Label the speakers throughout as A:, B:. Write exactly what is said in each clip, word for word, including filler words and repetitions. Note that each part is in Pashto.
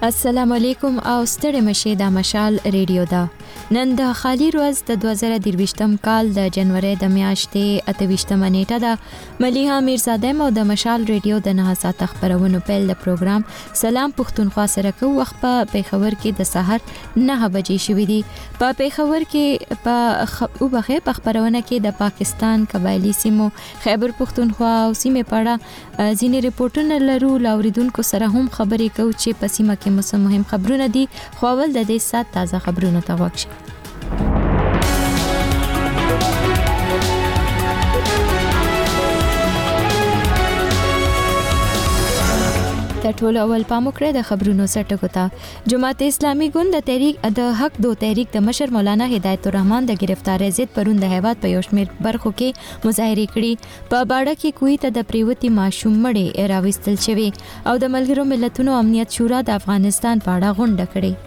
A: السلام علیکم او ستړي مشه د مشال ریډیو دا نن د خالی ورځ د دوه زره درویشتم کال د جنوري د میاشتې اتهویشتمه نیټه ده. ملیحه میرزاده مو د مشال ریډیو د نه ساعت خبرونو پیل د پروګرام سلام پښتونخوا سره کو وخت په پیښور کې د سحر نه بجې شوې دي. په پیښور کې په وبخه په خبرونه کې د پاکستان قبایلی سیمو خیبر پښتونخوا او سیمه پاړه ځینې ریپورتونه لرو لاوریدونکو سره هم خبرې کوي چې په سیمه کې مهم خبرونه دي. خو اول د دې سات تازه خبرونه ته وښه د ټول اول پاموکړه د خبرونو سرټکو ته جماعت اسلامي ګوند د تحریک د حق دو تحریک د مشر مولانا هدایت الرحمن د گرفتاری ضد پرون د هیواد په یو شمېر برخو کې مظاهره کړي. په باړه کې کوی ته د پریوتی ماشوم مړې راوستل شوی او د ملګرو ملتونو امنیت شورا د افغانستان په اړه غونډه کړې.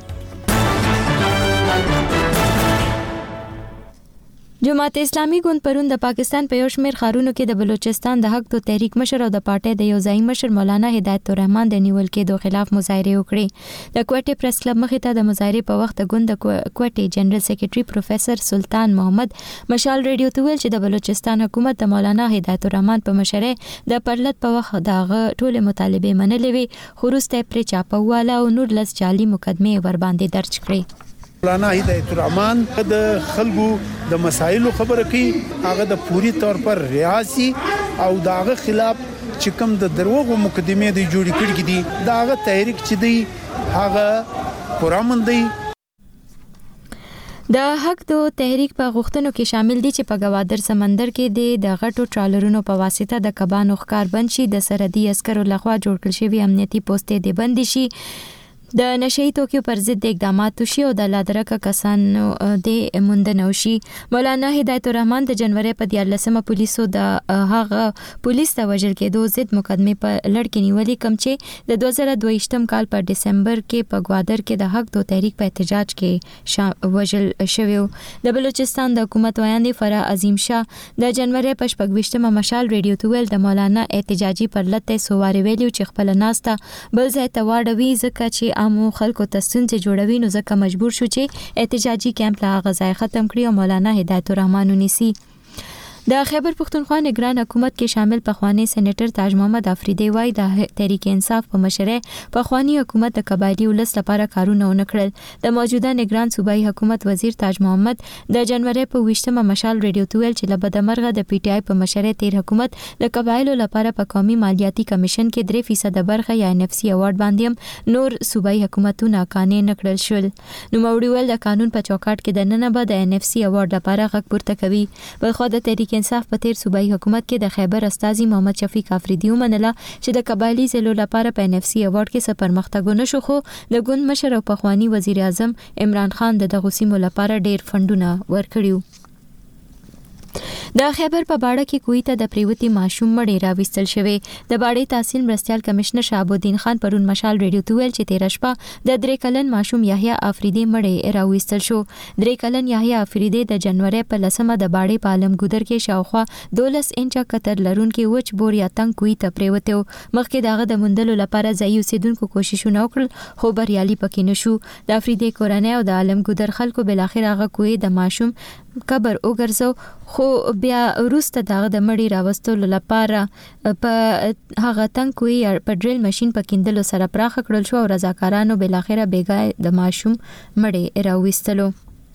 A: جماعت اسلامي ګوند پرون د پاکستان په یو شمېر ښارونو کې د بلوچستان د حق دو تحریک مشر او د پارټۍ د یو ځای مشر مولانا هدایت الرحمن د نیول کېدو خلاف مظاهره وکړې. د کوټې پریس کلب مخې ته د مظاهره په وخت د ګوند د کوټې جنرال سیکریټري پروفیسور سلطان محمد مشال ریډیو ته ویل چې د بلوچستان حکومت د مولانا هدایت الرحمن په مشرۍ د پرلط په وخت دغه ټول مطالبه منلې وي، خو وروسته پرې چاپواله او نور لس جعلي مقدمې ور باندې درج کړې.
B: مولانا هدایت الرحمن د خلکو د مسایلو خبره کوي، هغه د پوری طور پر ریاضي او داغه خلاف چې کوم د دروغو مقدمې دی جوړې کړې دي داغه تحریک چې دی هغه پرامن دی.
A: د حق دو تحریک په غوښتنو کې شامل دي چې په گوادر سمندر کې د غټو ټرالرونو په واسطه د کبانو ښکار بند شي، د سرحدي عسکرو لخوا جوړ کړل شوی امنیتي پوسټې د بند شي، د نشئی توکیو پر ضد اقدامات وشي او د لادرکه کسانو د موندنه وشي. مولانا هدایت الرحمن د جنوري په دیارلسمه پولیسو د هغه پولیس د وژل کېدو ضد مقدمه په لړ کې نیولې کوم چې د دوه زره دوهشتم کال په دسمبر کې په گوادر کې د حق دو تحریک په احتجاج کې وژل شوی. د بلوچستان د حکومت ویاند فرح عظیم شاه د جنوري په شپږویشتمه مشال ریډیو ته ویل د مولانا احتجاجي پرلته سوواري ویلو چې خپل ناسته بل ځای ته واړوي ځکه چې امو خلکو ته ستونزې جوړوي، نو ځکه مجبور شو چې احتجاجي کیمپ لا غځای ختم کړي او مولانا هدایت الرحمن ونیسي. د خیبر پښتونخوا نگران حکومت کې شامل پخوانی سېنیټر تاج محمد افریدی وای د تحریک انصاف په مشرۍ پخوانی حکومت د قبایلی ولس لپاره کارونه ونکړل. د موجوده نگران صوبایي حکومت وزیر تاج محمد د جنوري په ویشتمه مشال ریډیو ته ویل چې لبدمرغه د پی ټی آی په مشرۍ تیر حکومت د قبایلو لپاره په قومي مالیاتي کمیشن کې درې فیصد برخه یا ان اف سی اوارډ باندې نور صوبایي حکومتونه قانې نکړل شول. نو موړي ول د قانون په چوکاټ کې د نن به د ان اف سی اوارډ لپاره غږ پورته کوي. بلخو د تحریک انصاف په تیر صوبایي حکومت کې د خیبر استاذي محمد شفیق افریدی ومنله چې د قبایلی ضلعو لپاره په ان اف سی اوارډ کې څه پرمختګ نشو، خو د ګوند مشر او پخوانی وزیر اعظم عمران خان د دغه سیمو لپاره ډیر فندونه ورکړیو. د خیبر په باړه کې کوی ته د پریوتی ماشوم مړې راوستل شوی. د باړې تحصیل مرستيال کمشنر شهاب الدین خان پرون مشال ریډیو ته ویل چې تیر شپه د درې کلن ماشوم یحیی افریدی مړې راوستل شو. درې کلن یحیی افریدی د جنوري په لسمه د باړې په عالم ګودر کې شاوخوا دولس انچه کتر لرونکي وچ بور یا تنگ کوی ته پریوته مخکې دغه د مندلو لپاره ځای اوسیدونکو کوششونه وکړل خو بریالي پکې نشو. د افریدی کورنۍ او د عالم ګودر خلکو بل اخر هغه کوی د ماشوم قبر وګرځو، خو بیا وروسته دغه د مړی راوستلو لپاره په هغه تنګ کوی په ډریل ماشين په کیندلو سره پراخ کړل شو او رضاکارانو بل اخره بیګای د ماشوم مړی راوستلو.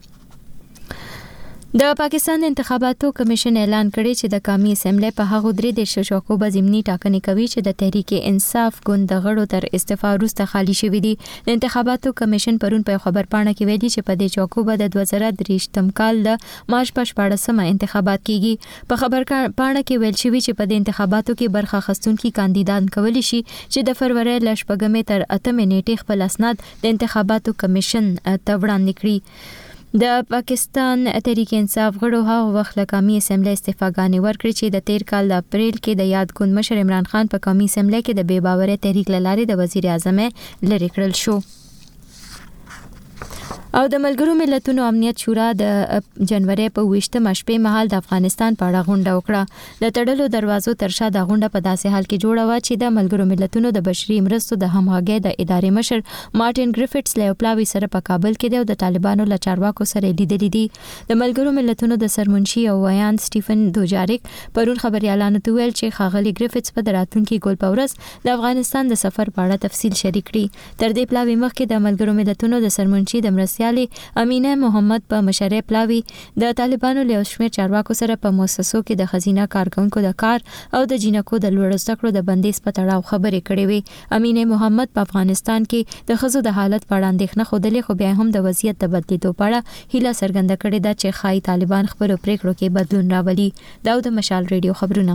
A: د پاکستان انتخاباتو کمیشن اعلان کړی چې د قومي اسمبلی په هغه درې د شوکو به ضمني ټاکنې کوي چې د تحریک انصاف ګوند د غړو تر استعفا وروسته خالی شوې دي. د انتخاباتو کمیشن پرون په خبر پاڼه کې ویلي چې په دې چوکو به د دوه زره دریشتم کال د مارچ په شپاړسمه انتخابات کیږي. په خبر پاڼه کې ویل شوی چې په دې انتخاباتو کې برخه اخیستونکي کاندیدان کولی شي چې د فروری ل شپږمې تر اتمې نیټې خپل اسناد د انتخاباتو کمیشن ته وړاندې کړي. د پاکستان تحریک انصاف غړو هغه وخت له قومي اسمبلی استعفاګانې ورکړې چې د تیر کال د اپریل کې د یاد ګوند مشر عمران خان په قومي اسمبلی کې د بې باورۍ تحریک لارې د وزیر اعظم لری کړل شو. او د ملګرو ملتونو امنیت شورا د جنوري په ویشتمه شپې مهال د افغانستان په اړه غونډه وکړه. د تړلو دروازو ترشا د غونډه په داسې حال کې جوړه و چې د ملګرو ملتونو د بشري مرستو د همغږۍ د ادارې مشر مارټین ګریفټس له پلاوی سره په کابل کې د طالبانو له چارواکو سره لیدلې دي. د ملګرو ملتونو د سرمنشي او ویان سټیفن دوجاریک پرون خبريالانو ته ویل چې خاغلی ګریفټس په راتلونکي ګول پورس د افغانستان د سفر په اړه تفصیل شریک کړي. تر دې پلاوی مخکې د ملګرو ملتونو د سرمنشي د مرستيالي امینه محمد په مشرۍ پلاوی د طالبانو له شمیر چارواکو سره په مؤسسو کې د خزینه کارکونکو د کار او د جنکو د لوړ زده کړو د بندیز په تړاو خبرې کړې وي. امینه محمد په افغانستان کې د خزو د حالت په اړه اندېښنه خوده، خو بیا هم د وضعیت د بدلیدو په اړه هیله څرګنده کړې ده چې خای طالبان خپل پریکړو کې بدلون راولي. دا د مشال ریډیو خبرونه.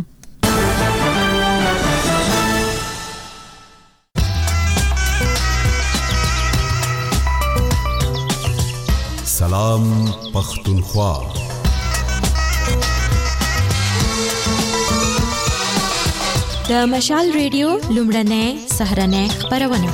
C: سلام پختونخوا.
A: د مشال ریډیو لومړنۍ سهرنۍ خبرونه.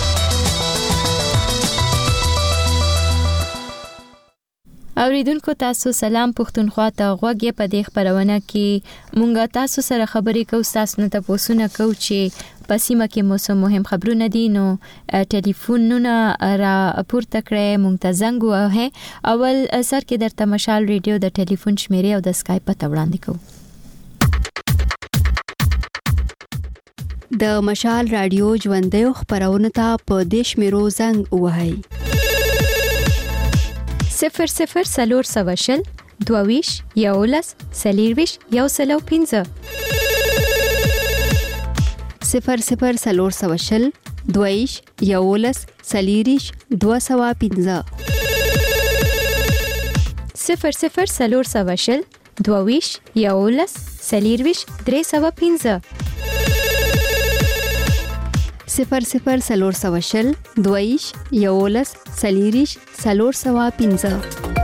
A: اوریدونکو تاسو سلام پختونخوا ته غوږی په دې خبرونه کې مونږه تاسو سره خبرې کوو، تاسو نه تاسو کوو چې پسیمه کې موسم مهم خبرونه دي. نو ټلیفونونه را پورته کړئ، مونږ ته زنګ ووهئ. اول سر کې درته مشال ریډیو د ټلیفون شمیرې او د اسکایپ پته وړاندې کوو.
D: د مشال رادیو ژوندۍ خبرونه ته په دې شمیرو زنګ ووهئ:
A: صفر صفر سلور سوشل دوویش یولس سلیرویش یو سلو پینزه.
D: صفر صفر سلور سوشل دوویش یولس سلیریش دو سوا پینزه.
A: صفر صفر سلور سوشل دوویش یولس سلیرویش درې سوا پینزه.
D: صفر صفر سلور سوشل دوویش یولس سلیریش سلور سوا پینزه.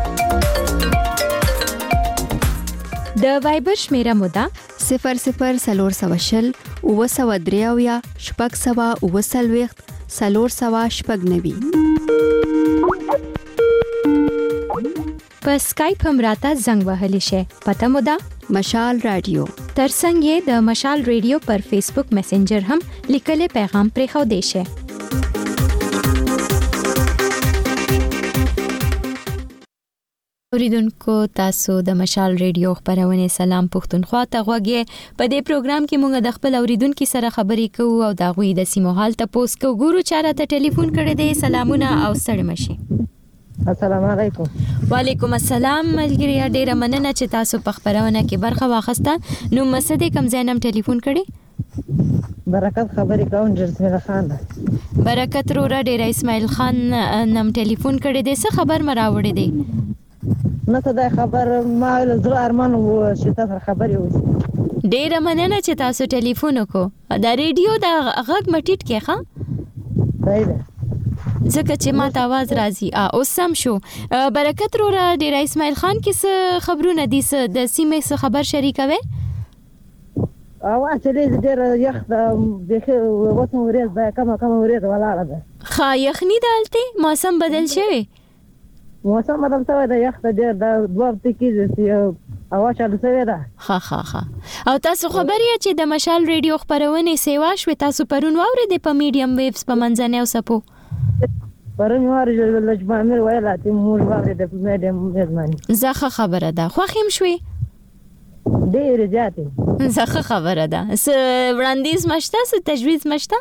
A: د وایبر شمیره مودا
D: صفر صفر سلور سوشل اوه سوا دریاویا شپږ سوا اوه سلویخت سلور سوا شپږ نوي.
A: په سکایپ هم راته زنګ وهلی شي. پته مودا
D: مشال رادیو.
A: ترڅنګ یې د مشال ریډیو پر فیسبوک میسنجر هم لیکلې پیغام پرې خو دی شي. اوریدونکو تاسو د مشال ریډیو خبرونه سلام پختونخوا ته غوږی. په دې پروګرام کې موږ د خپل اوریدونکو سره خبرې کوو او دا غوي د سیمو حال ته پوس کوو. ګورو چاره ته ټلیفون کړی دی. سلامونه او ستړي مشي.
E: السلام علیکم.
A: وعلیکم السلام. ملګری ډیره مننه چې تاسو په خبرونه کې برخه واخسته. نو مسد کم زینم ټلیفون کړی؟
E: برکت خبرې کوم جرسمیل خان.
A: برکت رو را ډیر اسماعیل خان نم ټلیفون کړی دی. څه خبر مراوړی دی؟
E: نه ته دا خبر ما زړه ارمان وو چې تاسو خبرې وسی.
A: ډیره مننه چې تاسو ټلیفون وکړو. دا ریډیو دا غږ مټیټ کې ښه؟
E: صحیح ده.
A: ځکه چې ما ته आवाज راځي. او سم شو. برکت رو را ډیر اسماعیل خان کې څه خبرونه دي؟ څه د سیمې څه خبر شریکوي؟
E: او اصلي ډیر یخ د بخیر وسم ورځ دا کما کما ورځ ولاړه ده.
A: خا یخنی دالته موسم بدل شوی.
E: موسم بدل شوی دا یخ ډیر دا دوه تکیږي چې اوا چالو شوی ده.
A: ها ها ها. او تاسو خبرې چې د مشال ریډیو خبرونه سیوا شو تاسو پرون واورې د په میډیم ویوز په منځنه او سپو
E: پرون واورې لږ مې ویلا چې موږ واورې د میډیم ویوز باندې.
A: زخه خبره ده. خو خیم شوي
E: ډیر زیاتې.
A: زخه خبره ده. س وړاندیز مشته س تجویز مشته؟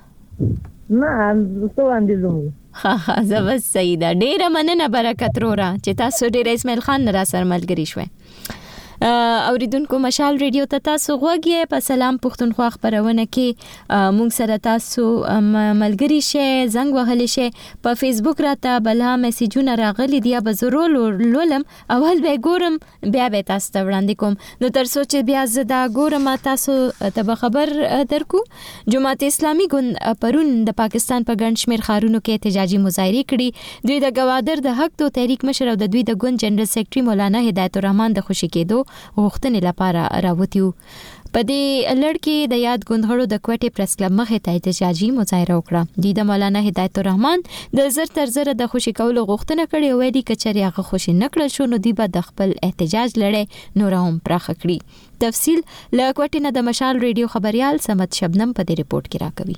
E: نه څه وړاندیز ومو.
A: ها ها زبس سیده. ډیره مننه برکت رورا چې تاسو ډیر اسماعیل خان را سره ملګری شوي. اوریدونکو مشال ریډیو ته تاسو غوږی. په سلام پختونخوا خبرونه کې مونږ سره تاسو ملګری شئ، زنګ وهلی شئ. په فیسبوک راته بلها میسجونه راغلي دي، به ضرور لولم. اول به ګورم بیا به تاسو ته وړاندې کوم. نو تر څو چې بیا زه دا ګورم تاسو ته خبر درکو. جماعت اسلامي ګوند پرون د پاکستان په ګڼ شمېر ښارونو کې احتجاجي مظاهرې کړي. دوی د ګوادر د حق دو تحریک مشر او د دوی د ګوند جنرال سیکرټري مولانا هدایت الرحمن د خوشی کېدو غوښتنې لپاره راوتیو. په دې لړ کې د یاد ګوندغړو د کوټې پریس کلب مخې ته احتجاجي مظاهره وکړه. د مولانا هدایت الرحمن د زر تر زر د خوشي کولو غوښتنه کړې او د کچري هغه خوشي نکړل شو نو دی به د خپل احتجاج لړۍ نور هم پراخه کړي. تفصیل له کوټې نه د مشال ریډیو خبريال سمت شبنم په دې ریپورت کې راکوي.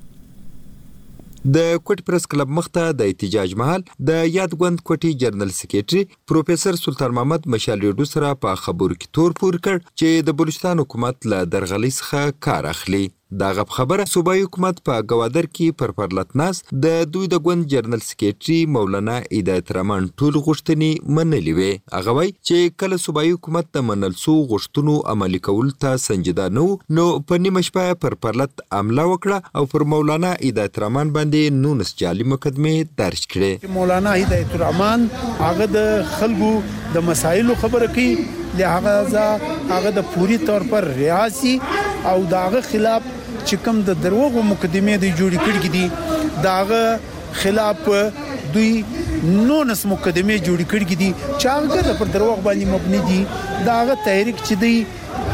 F: د کوټ پریس کلب مخته د احتجاج مهال د یاد غوند کوټي جنرال سکریټري پروفیسور سلطان محمد مشال ریډو سره په خبرو کې تور پور کړ چې د بلوچستان حکومت له درغلي څخه کار اخلي. دا غب خبره صوبایي حکومت په گوادر کې پر پرلط ناس د دوی د غوند جنرال سکریټري مولانا هدایت الرحمن ټول غوښتنې منلې وي. هغه وایي چې کله صوبایي حکومت د منل سو غوښتنو عملي کول ته سنجیده نه نو په نیمه شپه پر پرلط حمله وکړه او پر مولانا هدایت الرحمن باندې نونس جعلي مقدمه درج کړې.
B: مولانا هدایت الرحمن هغه د خلکو د مسایلو خبره کوي، لہذا هغه د پوری طور پر ریاسي او داغه خلاف چې کوم د دروغو مقدمه دی جوړی کړی دي داغه خلاف دوی نونس مقدمه جوړی کړی دي چې هغه پر دروغ باندې مبني دي. داغه تحریک چې دی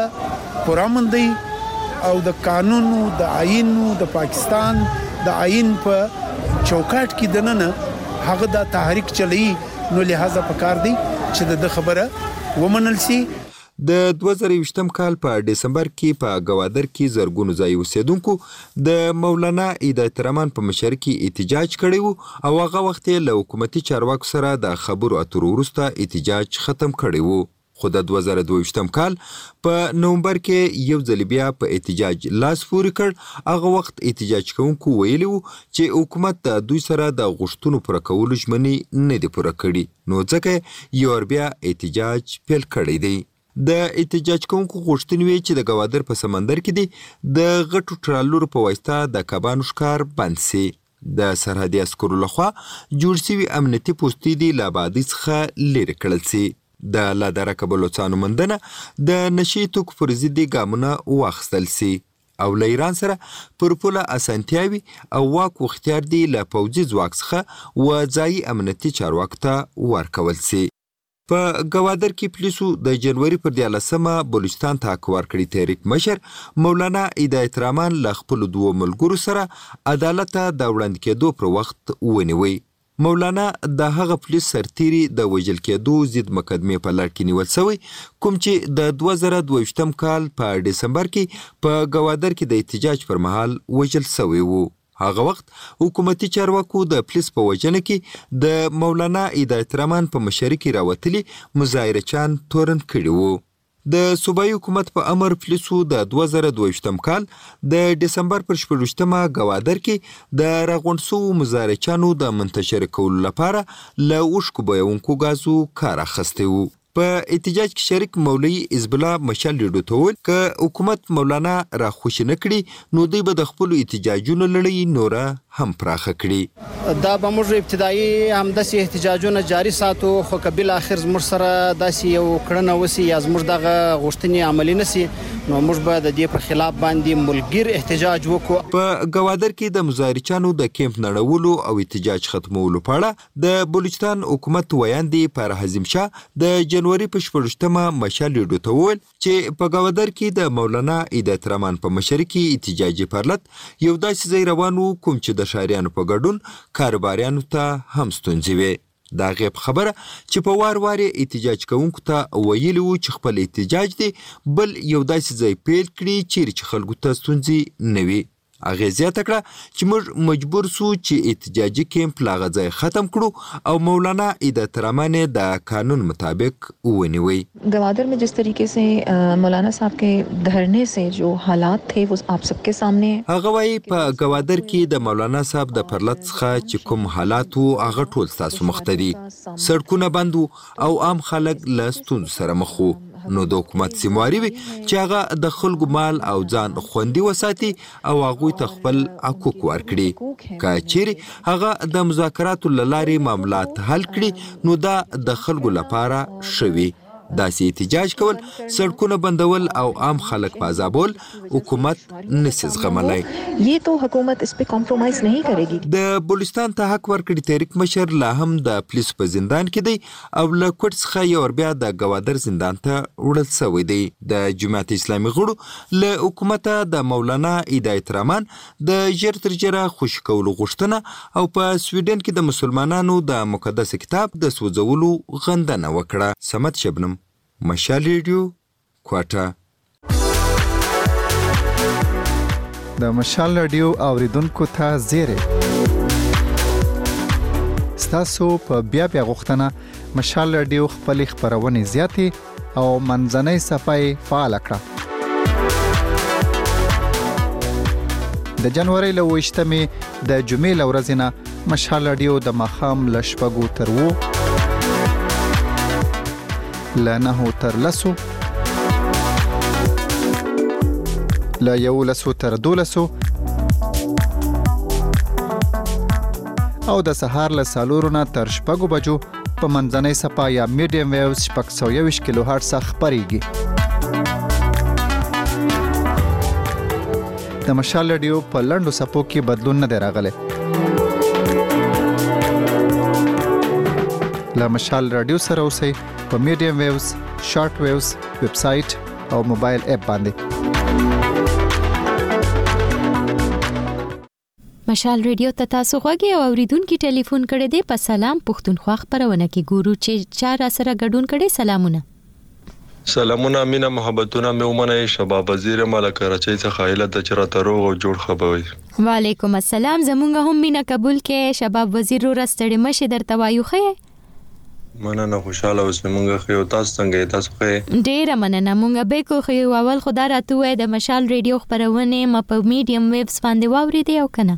B: هغه پرامن دی او د قانون د آئین د پاکستان د آئین په چوکاټ کې دننه هغه د تحریک چلی نو لہذا پکار دی چې د خبره ومنل سي.
F: د دوه زره یوویشتم کال په دسمبر کې په گوادر کې زرګونو ځای اوسیدونکو د مولانا هدایت الرحمن په مشر کې احتجاج کړی وو او هغه وخت له حکومتي چارواکو سره د خبرو اترو وروسته احتجاج ختم کړی وو. خو د دوه زره دوه ویشتم کال په نومبر کې یو ځل بیا په احتجاج لاس پورې کړ. هغه وخت احتجاج کوونکو ویلي وو چې حکومت د دوی سره د غوښتنو پوره کولو ژمنې نه دي پوره کړي نو ځکه یو بیا احتجاج پیل کړی دی. د احتجاج کوونکو غوښتنې وی چې د گوادر په سمندر کې دي د غټو ټرالورو په واسطه د کبانو ښکار بند سي. د سرحدي عسکرو لخوا جوړ شوي امنیتي پوستې دي له آبادۍ څخه لرې کړل سي. د لادرکه بلوڅانو موندنه د نشي توکو پر ضد ګامونه واخیستل سي او له ایران سره پر پوله اسانتیاوي او واک و اختیار دي له پوځي ځواک څخه و ځایي امنیتي چارواکو ته ورکول سي. په گوادر کې پولیسو د جنوري پر دیارلسمه بلوچستان ته حق ورکړی تحریک مشر مولانا هدایت الرحمن له خپلو دوو ملګرو سره عدالت ته د وړاندې کېدو پر وخت ونیوی. مولانا د هغه پولیس سرتیري د وژل کېدو ضد مقدمې په لړ کې نیول شوی کوم چې د دوه زره دوه ویشتم کال په دسمبر کې په گوادر کې د احتجاج پر مهال وژل شوی وو. هغه وخت حکومتي چارواکو د پولیس په وژنه کې د مولانا هدایت الرحمن په مشرۍ کې راوتلي مظاهرچیان تورن کړي وو. د صوبایي حکومت په امر پولیسو د دوه زره دوه ویشتم کال د دسمبر پر شپږویشتمه گوادر کې د راغونډ شوو مظاهرچیانو د منتشر کولو لپاره له اوښکو بهونکو ګازو کار اخیستی وو. په احتجاج کې شریک مولوي حزب الله مشال ریډو ته وویل که حکومت مولانا را خوشي نه کړي نو دوی به د خپلو احتجاجونو لړۍ نوره هم پراخه کړي.
G: دا به موږ ابتدایي همداسې احتجاجونه جاري ساتو خو که بالاخر زموږ سره داسې یو کړنه وسي یا زموږ دغه غوښتنې عملي نه سي نو موږ به د دې پر خلاف باندې ملګر احتجاج وکړو.
F: په گوادر کې د مظاهرچیانو د کیمپ نړولو او احتجاج ختمولو په اړه د بلوچستان حکومت ویاندې پر حزم شاه د جنوري په شپږویشتمه مشال ریډو ته وویل چې په گوادر کې د مولانا هدایت الرحمن په مشرۍ کې احتجاجي پرلط یو داسې ځای روان وو کوم چې د ښاریانو په ګډون کاروباریانو ته هم ستونزې وې. دا غیب خبره چې په وار وار احتجاج کوونکو ته ویلي وو چې خپل احتجاج دی بل یو داسې ځای پیل کړي چیرې چې خلکو ته ستونزې نه وي. هغې زیاته کړه چې موږ مجبور سو چې احتجاجي کیمپ له هغه ځای ختم کړو او مولانا هدایت الرحمن د قانون مطابق ونیوی.
H: گوادر में जिस तरीके से مولانا صاحب के धरने से जो हालात थे वो आप सबके सामने
F: هغه وايي په گوادر کې د مولانا صاحب د پرلط څخه چې کوم حالات وو هغه ټول ستاسو مخ ته دي. سړکونه بند او عام خلک له ستونزو سره مخ وو نو د حکومت ذمہواري وي چې هغه د خلکو مال او ځان خوندي وساتي او هغوی ته خپل حقوق ورکړي. که چیرې هغه د مذاکراتو له لارې معاملات حل کړي نو دا د خلکو لپاره ښه وي. داسې احتجاج کول، سړکونه بندول او عام خلک په عذابول حکومت نشي زغملی.
H: ये तो हुकूमत इस पे कॉम्प्रोमाइज नहीं करेगी.
F: د بلوچستان ته حق ورکړي تحریک مشر لا هم د پولیسو په زندان کې دی او له کوټ څخه یو ور بیا د ګوادر زندان ته وړل شوی دی. د جماعت اسلامي غړو له حکومته د مولانا هدایت رحمان د ژر تر ژره خوشي کولو غوښتنه او په سویډن کې د مسلمانانو د مقدس کتاب د سوځولو غندنه وکړه. سمت شبنم، مشال ریډیو، کوټه.
I: د مشال ریډیو اوریدونکو ته زیری ستاسو په بیا بیا غوښتنه مشال ریډیو خپل خبرونه زیاتې او منځنۍ صفای فعال کړه. د جنوري له وشتمې د جمعې لورځ نه مشال ریډیو د مخام لشپګو تر وو لانه تر لسو لا یو لسو تر دولسو او د سهار له سالورونه تر شپږو بجو په منځنۍ صفا یا میډیم ویوز شپږ سوه یوویشت کیلو هرټز خپرېږي. د مشال ریډیو په لنډو صفو کې بدلون نه دی راغلی. له مشال ریډیو سره اوسئ په میډیم ویوز، شارټ ویوز، ویب سایټ او موبایل اپ باندې.
A: مشال ریډیو ته تاسو غوږی او اوریدونکو ټلیفون کړی دی په سلام پښتونخوا خبرونه کې ګورو چې چا را سره ګډون کړي. سلامونه.
J: سلامونه مینا محبتونه مې ومنه. شباب وزیر ملک کراچۍ څخه ایله د چرته روغ او جوړ خبروي.
A: وعلیکم السلام. زمونږ هم مینا قبول کې شباب وزیر رو راستړي مشه درته وایو. خې
J: مننه، خوشاله اوس مونږ خو تاسو څنګه تاسو خې
A: ډیره مننه. مونږ به کو خو اول خدا راته وای د مشال ریډیو خبرونه م په میډیم ویبس باندې واوري دی او کنه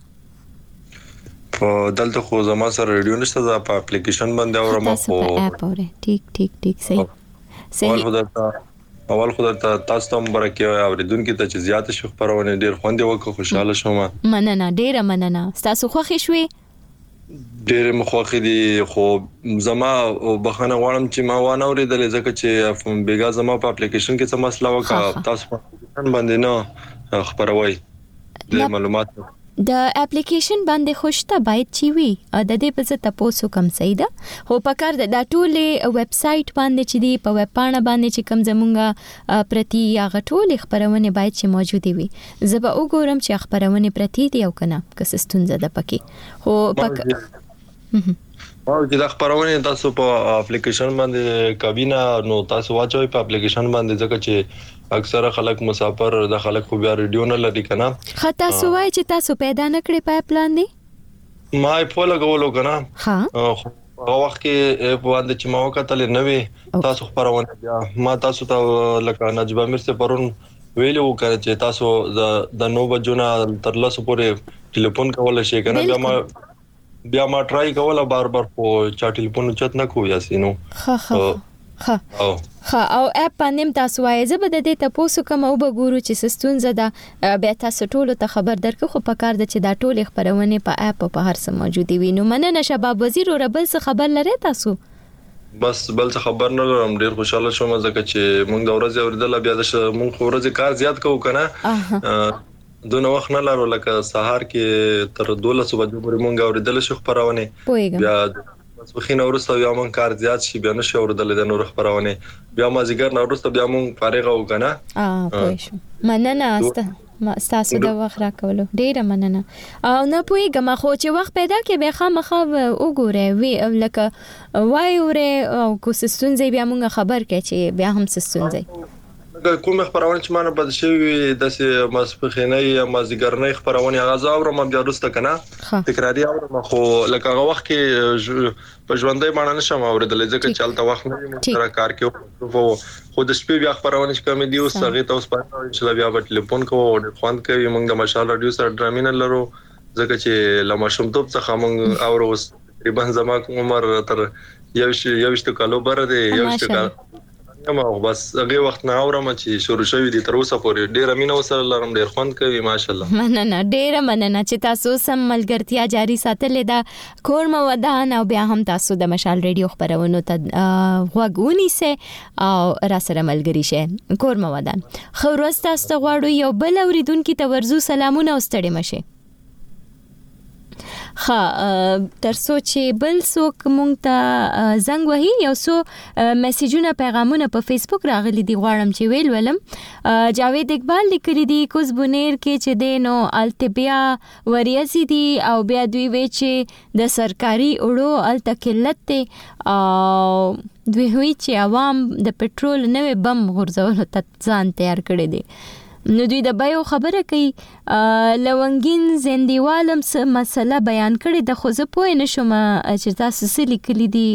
J: په دلته خو زما سره ریډیو نشته، دا په اپلیکیشن باندې اورم.
A: خو اپ اوره ټیک ټیک ټیک صحیح صحیح.
J: اول خدای ته تاسو ته برکه اوریدونکو ته چې زیات شو خبرونه ډیر خوند وکړو. خوشاله شوم.
A: مننه، ډیره مننه. تاسو خو خوشوي؟
J: ډېر مخوخي دي خو زما بخنه غواړم چې ما وانه اوریدل ځکه چې بیګا زما په اپلیکیشن کې څه مسله وکړه. تاسو په باندې نه خبروي د معلومات
A: د اپلیکیشن باندې خوشته باید چی وي د دې په څه تاسو کوم سیده هو پکار د ټوله ویب سټ باندې چې دی په ویب پاڼه باندې چې کوم زمونږه پرتی هغه ټوله خبرونه باید چې موجوده وي. زه به وګورم چې خبرونه پرتی دی او کنه که ستونزه ده پکې. هو پک
J: او چې د خبرونه تاسو په اپلیکیشن باندې کابینا نو تاسو واچوي په اپلیکیشن باندې ځکه چې اکثره خلک مسافر د خلک خو بیا ریډیو نه لري کنه.
A: خطا سوای چې تاسو پیدا نکړې په پلان دی
J: ما په لګولو کنه.
A: ها
J: هغه وخت کې په باندې چې ما وکتل نه وي تاسو خبرونه بیا ما تاسو ته لکه نجبه مرسته پرون ویلو کړ چې تاسو د نو بجو نه تر لاسو پورې ټلیفون کول شي کنه. بیا ما بیا ما ټرای کوله بار بار په چا ټلیفون چت نه کو یاسینو.
A: ها ها ها ها او اپ باندې تاسو وایي زه به د دې تاسو کوم او بګورو چې سستونزه ده بیا تاسو ټول ته خبر درکو. خو په کار د چې دا ټول خبرونه په اپ په هر څه موجودي وي. نو مننه شباب وزیر او ربل څه خبر لري تاسو؟
J: بس بل څه خبر نه لرم. ډیر خوشاله شوم ځکه چې مونږ د ورځې اوریدل بیا د مونږ ورځې کار زیات کوو کنه. دونه وخت نه لرو لکه سهار کې تر دولس بجو پورې مونږ اوریدل شو خبرونه. بیا وسخینه ورسته بیا مونږ کار زیات شي بیا نشو اوریدل د نور خبرونه. بیا ما زیګر نه ورسته بیا مونږ فارغ او کنه.
A: اه پوه شو. مننه استه تاسو د وخت راکولو ډیره مننه. او نه پوهیږم خو چې وخت پیدا کې به خامخا وګوره وی لکه وای اوره او کو سستونزې بیا مونږ خبر کړي چې بیا هم سستونزې
J: کوم خبرونه چې مانه بد شوی د مسپخینه یا مازیګرنۍ خبرونه غزا اورم بیا رسته کنه تکراری اورم. خو لکه هغه وخت کې په ژوندۍ باندې نشم اوریدل ځکه چې چلته وخت نه سره کار کوي. خو د شپې بیا خبرونه چې کوم دی اوس هغه ته اوس پاتې چې بیا په ټلیفون کوو او خوند کوي. موږ د مشال رادیو سره ډرامین لرو ځکه چې لمه شومتوب څخه موږ اورو. تقریبا زما عمر تر یو یو شته کالو بر دی یو شته ما بس هغه وخت نه اورم چې شروع شوی دي تر اوسه پورې ډیر مینه وسره لرم ډیر خوند کوي ماشالله.
A: مننه ډیر مننه چې تاسو سم ملګرتیا جاری ساتلې ده کور مو ودان او بیا هم تاسو د مشال ریډیو خبرونو ته غوږونی سه او را سره ملګری شه کور مو ودان. خو ورځ تاسو ته غواړو یو بل اوریدونکو ته ورزو سلامونه واستړي مشه. خا تر سوچ بل څوک مونږ ته زنګ وهي یو څو میسجونه پیغامونه په فیسبوک راغلي دي غواړم چې ویل ولم. جاوید اقبال لیکلي دي کوز بنیر کې چې دینو التبیا وریاسي دي او بیا دوی وی چې د سرکاري اړو التکلت ته او دوی وی چې عوام د پټرول نوې بم غورځولو ته ځان تیار کړی دي. نو دوی د بایو خبره کوي لونګین زندیوالم څه مسله بیان کړي د خو زه پوه نه شوم چې تاسو څه لیکلي دي.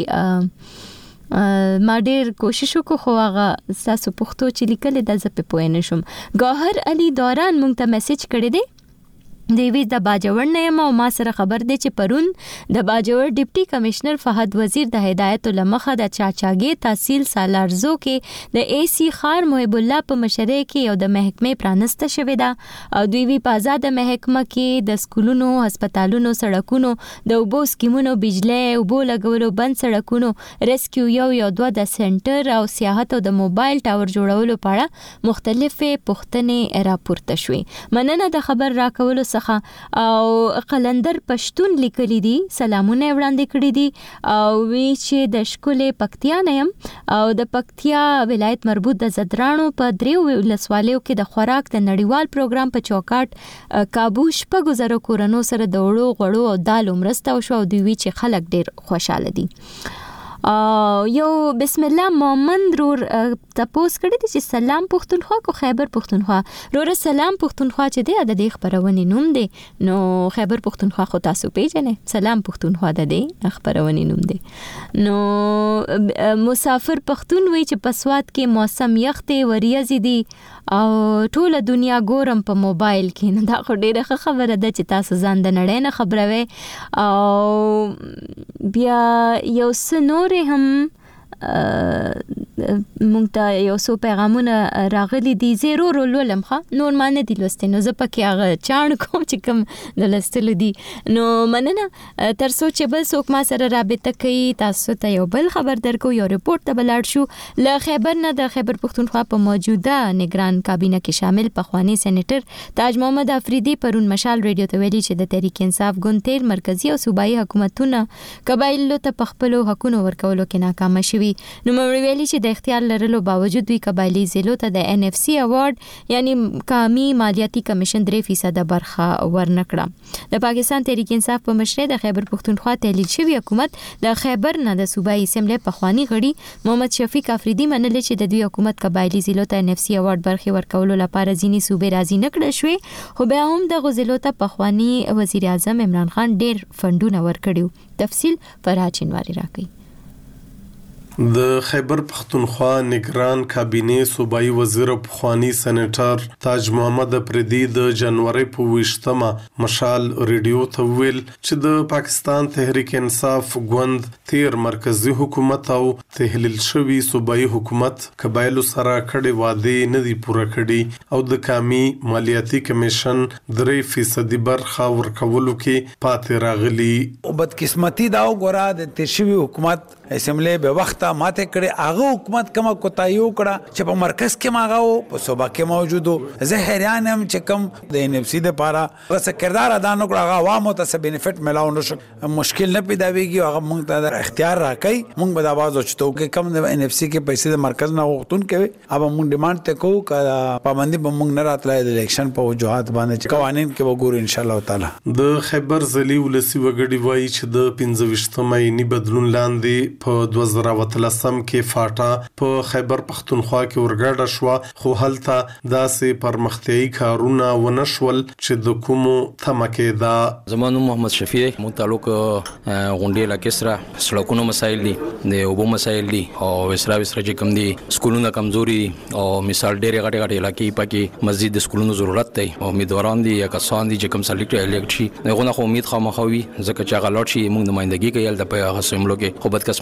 A: ما ډیر کوشش وکړو خو هغه تاسو پښتو چې لیکلي د زه په پوه نه شوم. ګوهر علي دوران مونږ ته میسج کړی دی دیوی د باجوړ نه ما ما سره خبر دی چې پرون د باجوړ ډیپټي کمشنر فهد وزیر د هدایت لمخه د چاچاګي تحصیل سالارزو کې د ای سی خار محب الله په مشرۍ کې یو د محکمې پرانسته شوې ده او دوی وی په آزاد محکمه کې د سکولونو هسپتالونو سړکونو د اوبو سکیمونو بجلی اوبو لګولو بند سړکونو ریسکیو یو یو دوه د سنټر او سیاحت او د موبایل ټاور جوړولو په اړه مختلفې پوښتنې راپورته شوې. مننه د خبر راکولو او قلندر پښتون لیکلی دي سلامونه وړاندې کړی دي او وی چې د شکولې پکتیا نه يم او د پکتیا ولایت مربوط د زدرانو په دریو ولسوالیو کې د خوراک د نړیوال پروګرام په چوکاټ کابو شپه گزارو کورونو سره د وړو غړو او دالو مرسته وشو او دوی وی چې خلک ډیر خوشاله دي. یو بسم الله محمد رور تپوس کړی دی چې سلام پښتونخوا کو خیبر پښتونخوا رور سلام پښتونخوا چې دی د دې خبرونې نوم دی نو خیبر پښتونخوا خو تاسو پیژنې سلام پښتونخوا د دې خبرونې نوم دی. نو مسافر پښتون وی چې پسواد کې موسم یخ دی وریځي دی او ټول دنیا ګورم په موبایل کې نه دا خو ډیره خبره ده چې تاسو ځان د نړۍ نه خبروي او بیا یو سنور هم مونږ ته یو څو پیغامونه راغلي دي زیرو رولولم ښه نور ما نه دي لوستي نو زه پکې هغه چاڼ کوم چې کوم د لوستلو دي. نو مننه تر څو چې بل څوک ما سره رابطه کوي تاسو ته یو بل خبر درکو یو ریپورت ته بلاړ شو له خیبر نه د خیبر پښتونخوا په موجوده نگران کابینه کې شامل پخوانی سېنیټر تاج محمد افریدي پرون مشال ریډیو ته ویلي چې د تحریک انصاف ګوند تیر مرکزی او صوبایي حکومتونه قبایلو ته په خپلو حقونو ورکولو کې ناکام شوي. نو مې ویلي چې د اختیار لرلو باوجود دوی قبایلی ضلعو ته د ان اف سی اوارډ یعنی قومي مالیاتي کمیشن درې فیصد برخه ورنکړه. د پاکستان تحریک انصاف په مشرۍ د خیبر پښتونخوا تحلیل شوی حکومت د خیبر نه د صوبایي اسمبلی پخوانی غړي محمد شفیق افریدي منل چې د دوی حکومت قبایلی ضلعو ته ان اف سی اوارډ برخه ورکولو لپاره ځینی صوبې راضي نکړل شوې خو بیا هم د غزلو ته پخوانی وزیر اعظم عمران خان ډیر فندونه ورکړیو. تفصیل فرحات چنواری راکړي.
K: د خیبر پښتونخوا نگران کابینه صوبایي وزیر او پخوانی سېنیټر تاج محمد افریدي د جنوري په ویشتمه مشال ریډیو ته ویل چې د پاکستان تحریک انصاف ګوند تیر مرکزی حکومت او تحلیل شوی صوبایي حکومت قبایلو سره کړي وعده نه دي پوره کړي او د قومي مالیاتي کمیشن درې فیصد برخه ورکولو کې پاتې راغلي.
B: بدقسمتي دا وګوره د تشوي حکومت اسمبلی به وخت ماته کړي هغه حکومت کومه کوتایو کړه چې په مرکز کې ماغاو په صوبا کې موجودو. زه حیران هم چې کوم د ان اف سی د لپاره غوسه کردار ادا نه کړه هغه عوامو ته څه بینیفټ ملاو نشو مشکل نه پیدا ویږي هغه موږ ته اختیار راکړي موږ به د आवाज اوچتو کې کم د ان اف سی کې پیسې د مرکز نه وختون کوي اوبه موږ ډیماند ته کوو ک پابندي به موږ نه راتلای د الیکشن په وجوهات باندې قوانين کې وګورو ان شاء الله تعالی.
K: د خیبر ضلعي ولسی وګړي وایي چې د پنځه ویشتمه یې بدلون لاندې په دوه زره وتلسم کې فاټا په خیبر پښتونخوا کې ورګډه شو خو هلته داسې پرمختیايي کارونه ونشول چې د کومو تمکه دا.
L: زمانو محمد شفیق مو تعلق غونډې لکسره سړکونو مسایل دي د اوبو مسایل دي او وسرا وسرا چې کم دي سکولونو کمزوري او مثال ډېر غټ غټ علاقې پکې مسجد د سکولونو ضرورت دی او امیدواران دي یا کسان دي چې کم سلیکټ الیکټ شي دغه خو امید خامخوي ځکه چې غلط شي موږ نمائندګي کوي د په هغه سیملو کې خو بد قسمت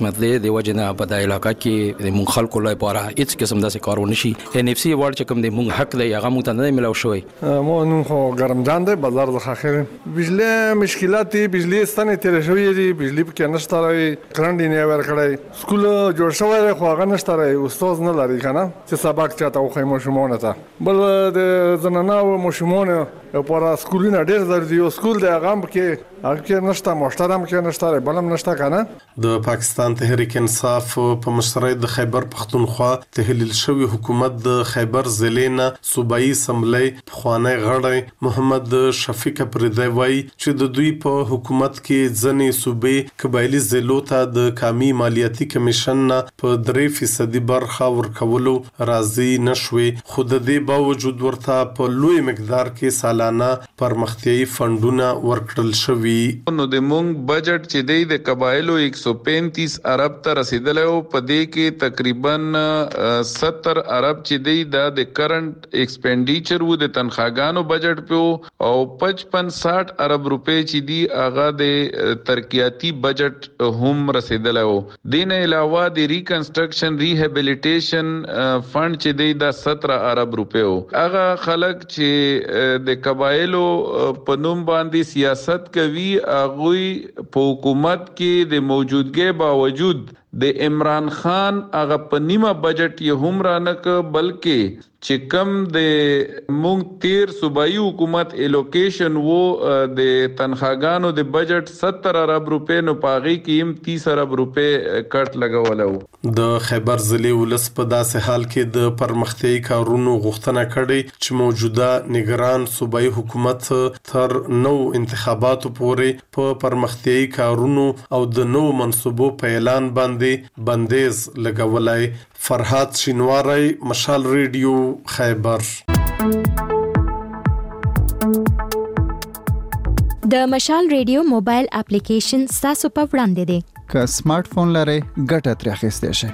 L: قسمت دی د وجنه په د علاقې کې د مونږ خلکو لپاره هیڅ قسم داسې کارونه شي ان اف سی ورډ چې کوم د مونږ حق دی هغه مونږ ته نه ملو شوی
M: مو نو خو ګرمجان دی بازار د خاخر بجلی مشکلات دي بجلی ستنې تیر شوی دي بجلی په کې نشته راوي کرنټ نه ور کړی سکول جوړ شوی دی خو هغه نشته راوي استاد نه لري کنه چې سبق چاته خو مشمونه ته بل د زنانه او مشمونه په سکولونه ډېر ضروري او سکول د هغه کې هغه کې نشته محترم کې نشته بلم نشته کنه
K: د پاکستان تحریک انصاف په مشرۍ د خیبر پختونخوا تحلیل شوی حکومت د خیبر ضلع نه صوبایي اسمبلی خوانی غړی محمد شفیق پردی وای چې د دوی په حکومت کې ځنې صوبې قبایلی ضلعو ته د کامی مالیاتي کمیشن نه په درې فیصدي برخه ورکولو راضي نشوي خو د دې باوجود ورته په لوی مقدار کې سالانه پرمختیايي فندونه ورکړل شوي
N: نو د مونږ بجټ چې دی د قبایلو ایک سو پینتیس ارب ته رسیدلی او په دې کې تقریبا ستر ارب چې دی دا د کرنٹ ایکسپینډیچر و د تنخواګانو بجټ په او پچپن ساٹھ ارب روپے چې دی هغه د ترقیاتی بجټ هم رسیدلی او دین علاوه د ریکنسټرکشن ریهابیلیټیشن فند چې دی دا ستر ارب روپے او هغه خلک چې د قبایلو په نوم باندې سیاست کوي هغه په حکومت کې د موجودګۍ باوجود د عمران خان هغه په نیمه بجټ یې هم رانک بلکې چې کم د مونږ تیر صوبایي حکومت الوکیشن وو د تنخواګانو د بجټ ستر ارب روپے نو پاغي کې هم تیس ارب روپے کټ لګولو
K: د خیبر ضلع ولس په داسې حال کې د پرمختیايي کارونو غوښتنه کړې چې موجوده نگران صوبایي حکومت تر نو انتخاباتو پورې په پرمختیايي کارونو او د نو منصوبو په اعلان باندې بندیز لګولای فرحات شینواری مشال ریډیو خیبر
A: د مشال ریډیو موبایل اپلیکیشن تاسو په وړاندې دی
I: که سمارټ فون لرئ ګټه ترې اخیستی شئ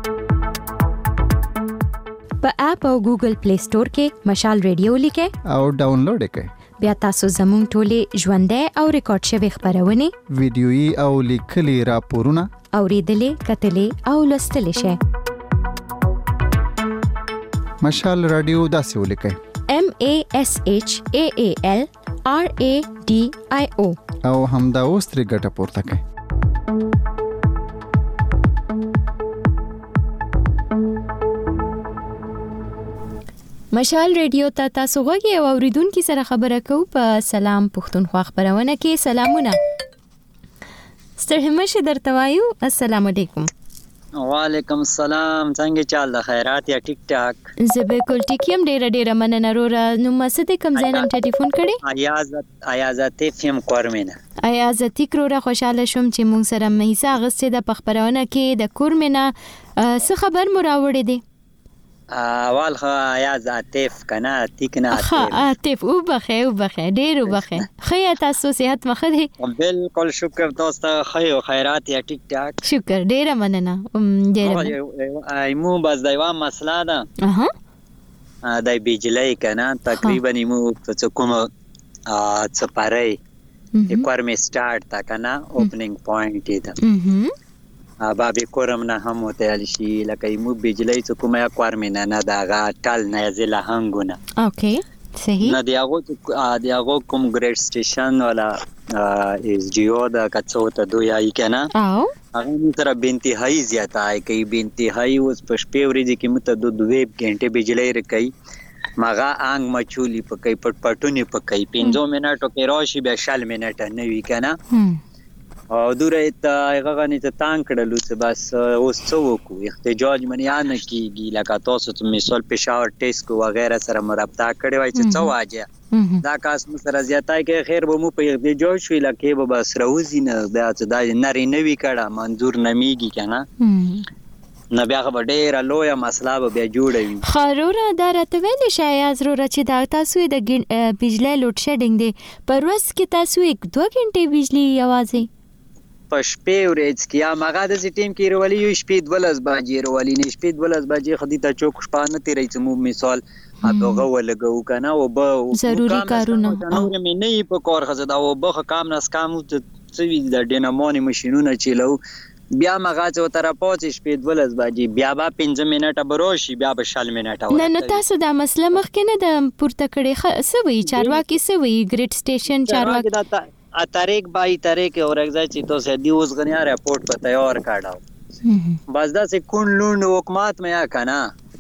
A: په اپ او ګوګل پلی سٹور کې مشال ریډیو لیکئ
I: او ډاونلوډ یې کړئ
A: بیا تاسو زموږ ټولې ژوندۍ او ریکارډ شوي خپرونې
I: ویډیويي او لیکلي راپورونه
A: اورېدلې کتلې او لوستلی شئ
I: مشال رادیو داسې ولیکئ
A: M A S H A A L R A D I O
I: او همدا اوس ترې ګټه پورته کړئ
A: مشال ریډیو ته تاسو غوږی او اوریدونکو سره خبره کوو په سلام پښتونخوا خبرونه کې سلامونه ستړي مشه درته وایو السلام علیکم
O: وعلیکم السلام څنګه چال د خیرات یا ټیک ټاک
A: زه بالکل ټیک یم ډیره ډیره مننه رورا نو مسد کم زینم ټلیفون کړي
O: ایازت ایازت فیم کورمنه
A: ایازت کرورا خوشاله شوم چې مونږ سره مېسا غسته د پخبرونه کې د کورمنه څه خبر مو راوړې دي
O: اول خو ایاز عاطف کنه تیک نه
A: عاطف عاطف او بخې او بخې ډېر او بخې خیر تاسو صحت مخه دي
O: بالکل شکر تاسو ته خیر خیرات یا ټیک ټاک
A: شکر ډېر مننه ډېر
O: ایمو بس دایو مسله ده
A: اها
O: دای بجلی کنه تقریبا ایمو څه کوم څه پاره ریکوایرمنت سٹارټ تا کنه اوپننګ پوینټ ده بابي کورم نه هم وته شي لکه یمو بجلی څه کومه ریکوایرمنت نه داغه ټال نه زله هنګونه
A: اوکي صحیح
O: نه دیغه دیغه کوم ګریډ سټیشن ولا اس جی او دا کڅو ته دوی ای کنه
A: او
O: هغه تر بنتي هاي زیاته ای کوي بنتي هاي اوس په شپې ورځې کې مت دو دوه غنټه بجلی رکای ماغه انګ مچولی پکې پټ پټونی پکې پنځه منټو کې راشي به شل منټه نه وی کنه او دوره ته هغه غنی ته تان کړلو چې بس اوس څه وکړو احتجاج منیا نه کیږي لکه تاسو ته مثال پېښور ټیسټ کو وغیرہ سره مرابطه کړی وای چې څه واجه دا کاس مو سره زیاتای کې خیر به مو په احتجاج شوی لکه به بس روزي نه بیا چې دا نری نوي کړه منظور نمیږي کنه نه بیا به ډیره لویه مسله به بیا جوړوي
A: خاروره دا راته ویل شي ضرورت چې دا تاسو د بجلی لوډ شیډینګ دی پر ورځ کې تاسو یک دوه غنټې بجلی یوازې
O: په شپې ورځ کې یا مغه د ټیم کې وروالي یو شپې دولس باجې وروالي نه شپې دولس باجې خدي ته چوک شپانه تیرې چې مو مثال هغه ولګو کنه او به
A: ضروري کارونه
O: نور مې نه په کار خزه دا او به کام نس کام څه وی د ډینامونی ماشينونه چلو بیا مغه چې تر پاتې شپې دولس بجې بیا به پنځه منټه بروشي بیا به شل منټه
A: نه نو تاسو دا مسله مخکې نه د پورته کړې سوي چارواکي سوي ګریډ سټیشن چارواکي
O: اتاریک بای تاریک اور ایگزای تو سے دیوز غنیا رپورٹ پر تیار کړه بس دا سه کون لوند حکومت میا کنه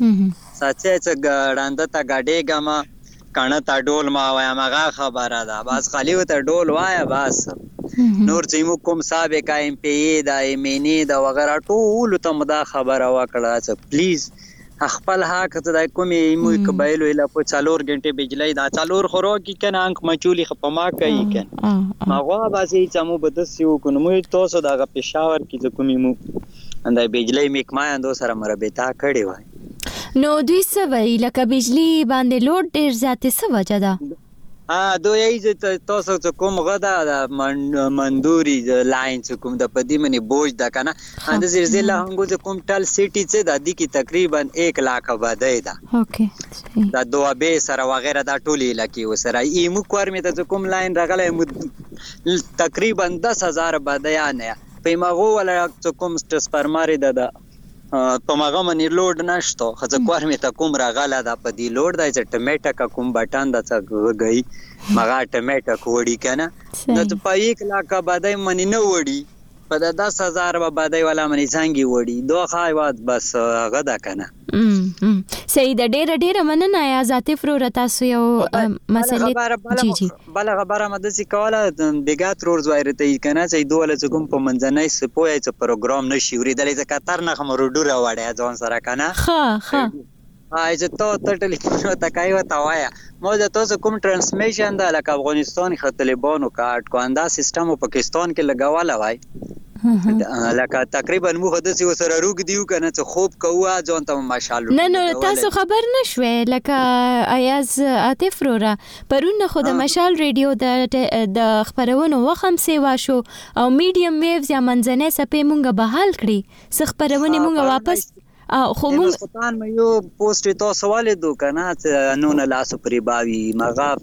O: سچې چې ګړاند تا غاډې ګما کنه تا ډول ما وایا مغه خبره ده بس خالی وته ډول وایا بس نور چې مو کوم سابقه ایم پی ای دا ایمنی دا وغیرہ ټول ته مدا خبره وکړه چې پلیز خپل حق ته د کومې مو قبایل ویلا په څلور غنټه بجلی دا څلور خورو کی کنه انک مچولی خپما کوي کنه ماغه باسي چې مو بدسیو کنه مو تاسو دا پېښور کی د کومې مو اندای بجلی میکما اندو سره مربتا کړي وای
A: نو دوی سوي لکه بجلی باندې لوډ ډیر زیاتې څه وجه ده
O: ها دوی یې تاسو ته کوم غدا مندوري لاین چې کوم د پدی منی بوج د کنه اند زلزلہ هنګو کوم ټل سیټی چې د دې کی تقریبا یک لاک آبادی ده
A: اوکې
O: دا دوابه سره وغیرہ دا ټولی لکی وسره ایمو کورمه ته کوم لاین راغله تقریبا دس هزار آبادی نه په ماغو ولا کوم ټرانسفارمر ده په ماغه منی لوډ نشته خزه کور می ته کوم راغله دا په دی لوډ دای چې ټمیټا کا کوم بټان د څنګه گئی ماغه ټمیټا کوړی کنه نو ته په یک لاک آبادی منی نه وړي په دس هزار آبادی والا منی څنګه وړي دوه خایوات بس غدا کنه
A: صحیح د ډېر ډېر مننه یا ذاتي فرور تاسو یو مسلې جی جی
O: بل خبره مده سي کوله دګات رورز وایرته کنه چې دوله چې کوم په منځنۍ سپوي چې پروګرام نشي ورېدلې چې کتر نه خمر ډوره وړه ځون سره کنه
A: ها ها
O: آی چې تو ته ټلیفون ته کوي وتا وایا مو د تاسو کوم ترانسمیشن د لکه افغانستان خ طالبانو کارت کو اندا سیستم په پاکستان کې لګاواله وای لکه تقریبا مو حدثي وسره روګ دیو کنه چې خوب کوه ځون ته ماشاءالله
A: نه نو تاسو خبر نشوي لکه ایاز عاطف رورا پرونه خو د مشال ریډیو د د خبرونو وخم سیوا شو او میډیم ویوز یا منځنۍ سپې مونږه بحال کړی څه خبرونه مونږه واپس
O: خو مونږ سلطان مې یو پوسټ تو سوال دو کنه چې نو نه لاسو پری باوی مغا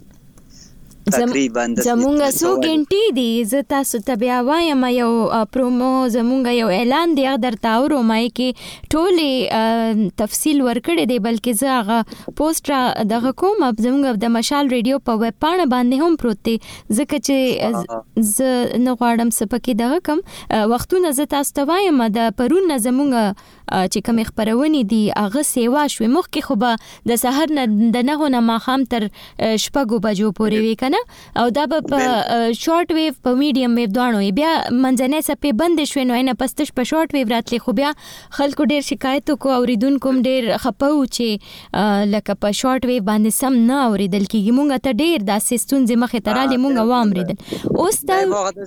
O: تقریبا
A: زمونږه سو غنټې دي زه تاسو ته بیا وایم یو پرومو زمونږه یو اعلان دی درته اورو مای کې ټولې تفصیل ورکړی دی بلکې زه هغه پوسټ را دغه کوم زمونږه د مشال ریډیو په ویب پاڼه باندې هم پروت دی ځکه چې زه نه غواړم سپکې دغه کم وختونه زه تاسو ته وایم د پرون زمونږه چې کوم خبرونه دي هغه سیوا شوي مخکې خو به د سحر نه د نهو نه ماخام تر شپږو بجو پورې وی کنه او دا په شارټ ویو په میډیم ویو دوانو بیا منځنۍ سپې بند شوي نو نه پستش په شارټ ویو راتلی خو بیا خلکو ډیر شکایت کو اوریدونکو ډیر خپو چې لکه په شارټ ویو باندې سم نه اوریدل کیږي مونږ ته ډیر د سیستون زمخه تراله مونږ وامریدل اوس دا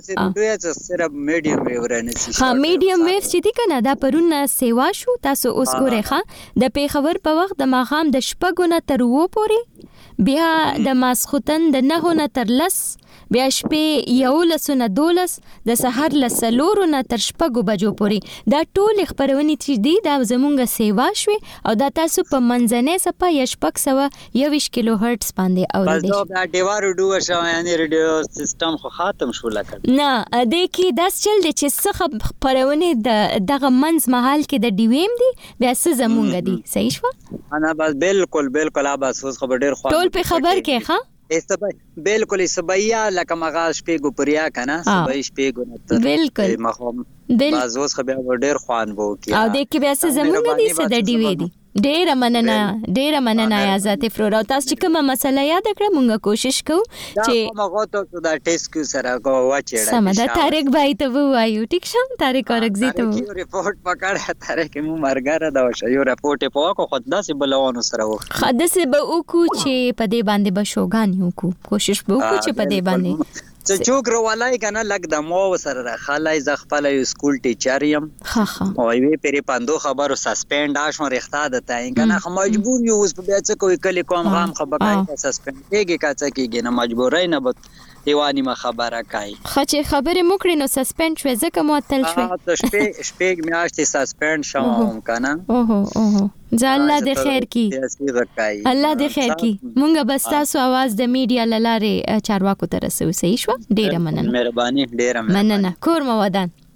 O: صرف میډیم ویو رانه
A: ها میډیم ویو چې دی کنه دا پرونه سیوا شو تاسو اوس ګورئ ښه د پیښور په وخت د ماخام د شپږو نه تر اوو پورې بیا د ماسختن د نهو نه تر لس بیا شپې یولس نه دولس د سحر له څلورو نه تر شپږو بجو پورې دا ټول خبرونه چې دي دا زمونږه سیوا شوي او دا تاسو په منځنۍ سپه یا شپږ سوه یویشت کیلو هرټز باندې اوریدئ
O: بس دا ډیوار ډو شو یعنی ریډیو سیستم خو ختم شو لکه
A: نه د کې داس چل دي چې څه خبرونه د دغه منځ محل کې د ډیویم دي بیا څه زمونږه دي صحیح شو
O: انا بس بالکل بالکل اباس اوس خبر ډیر خو
A: ټول په خبر کې ښه
O: استبای بالکل سبیا لکه مغا شپې ګو پریا کنه سبای شپې ګو نتر
A: بالکل
O: مخوم بازوس خو بیا ډیر خوان وو کی
A: او د کې بیا څه زمونږ دي څه د ډی وی دي ډیر مننه ډیر مننه آزاد فرور تاسو چې کومه مسله یاد کړه مونږه کوشش کوو چې
O: مغه ته دا ټیسټ کیو سره کو واچړه
A: سم دا طارق بھائی ته وایو ټیک شم طارق اورګزی ته
O: یو ریپورت پکړه طارق مو مرګره دا وشه یو ریپورت په کو خود داسې بلوانو سره و
A: خداسه به وکړو چې په دې باندې بشوګان یو کو کوشش به وکړو چې په دې باندې
O: چې چوک روالای کنه لګ د مو سره خلای ز خپل سکول ټیچر یم
A: ها ها
O: او وی پری پاندو خبرو سسپند آشو رخته ده تا کنه خو مجبور یو اوس په بیا څه کوي کلی کوم غام خبره سسپند کیږي کا څه کیږي نه مجبورای نه بد دیوانی ما خبره کوي
A: خچې خبره مکړې نو سسپند شوې ځکه معطل شوې
O: ها ته شپې شپې میاشتې سسپند شوم کنه
A: اوه اوه ځا الله دې خیر کی الله دې خیر کی مونږه بس تاسو आवाज د میډیا لاره چارواکو ته رسو صحیح شو ډیره مننه
O: مهرباني ډیره
A: مننه کور مو ودان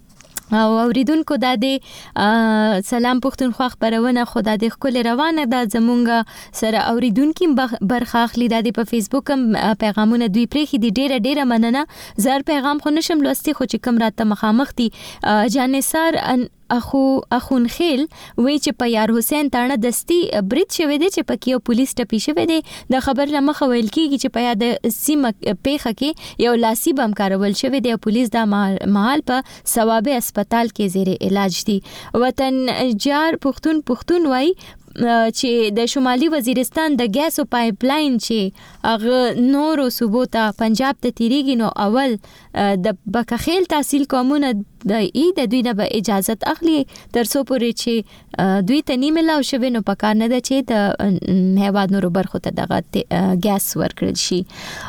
A: او اوریدونکو د دې سلام پښتونخوا خبرونه خدا د خپل روانه د زمونږ سره اوریدونکو برخه اخلي د په فیسبوک هم پیغامونه دوی پرې دي ډیره ډیره مننه زر پیغام خو نشم لوستي خو چې کوم راته مخامخ دي جانثار اخو اخون خیل وی چې په یار حسین تانه دستی برید شوی دی چې پکې یو پولیس ټپی شوی دی د خبر لمخه ویل کیږي چې په یاد سیمه پیخه کې یو لاسی بم کارول شوی دی پولیس دا محل په ثوابه هسپتال کې زیر علاج دي وطن جار پښتون پښتون وای چې د شمالي وزیرستان د ګیسو پایپ لاین چې هغه نورو صوبو ته پنجاب ته تیریږي نو اول د بکخیل تحصیل کومونه د ای د دوی نه به اجازه اخلي ترڅو پورې چې دوی ته نیمه لاو شوی نو پکار نه ده چې د هیواد نورو برخو ته دغه ګیس ورکړل شي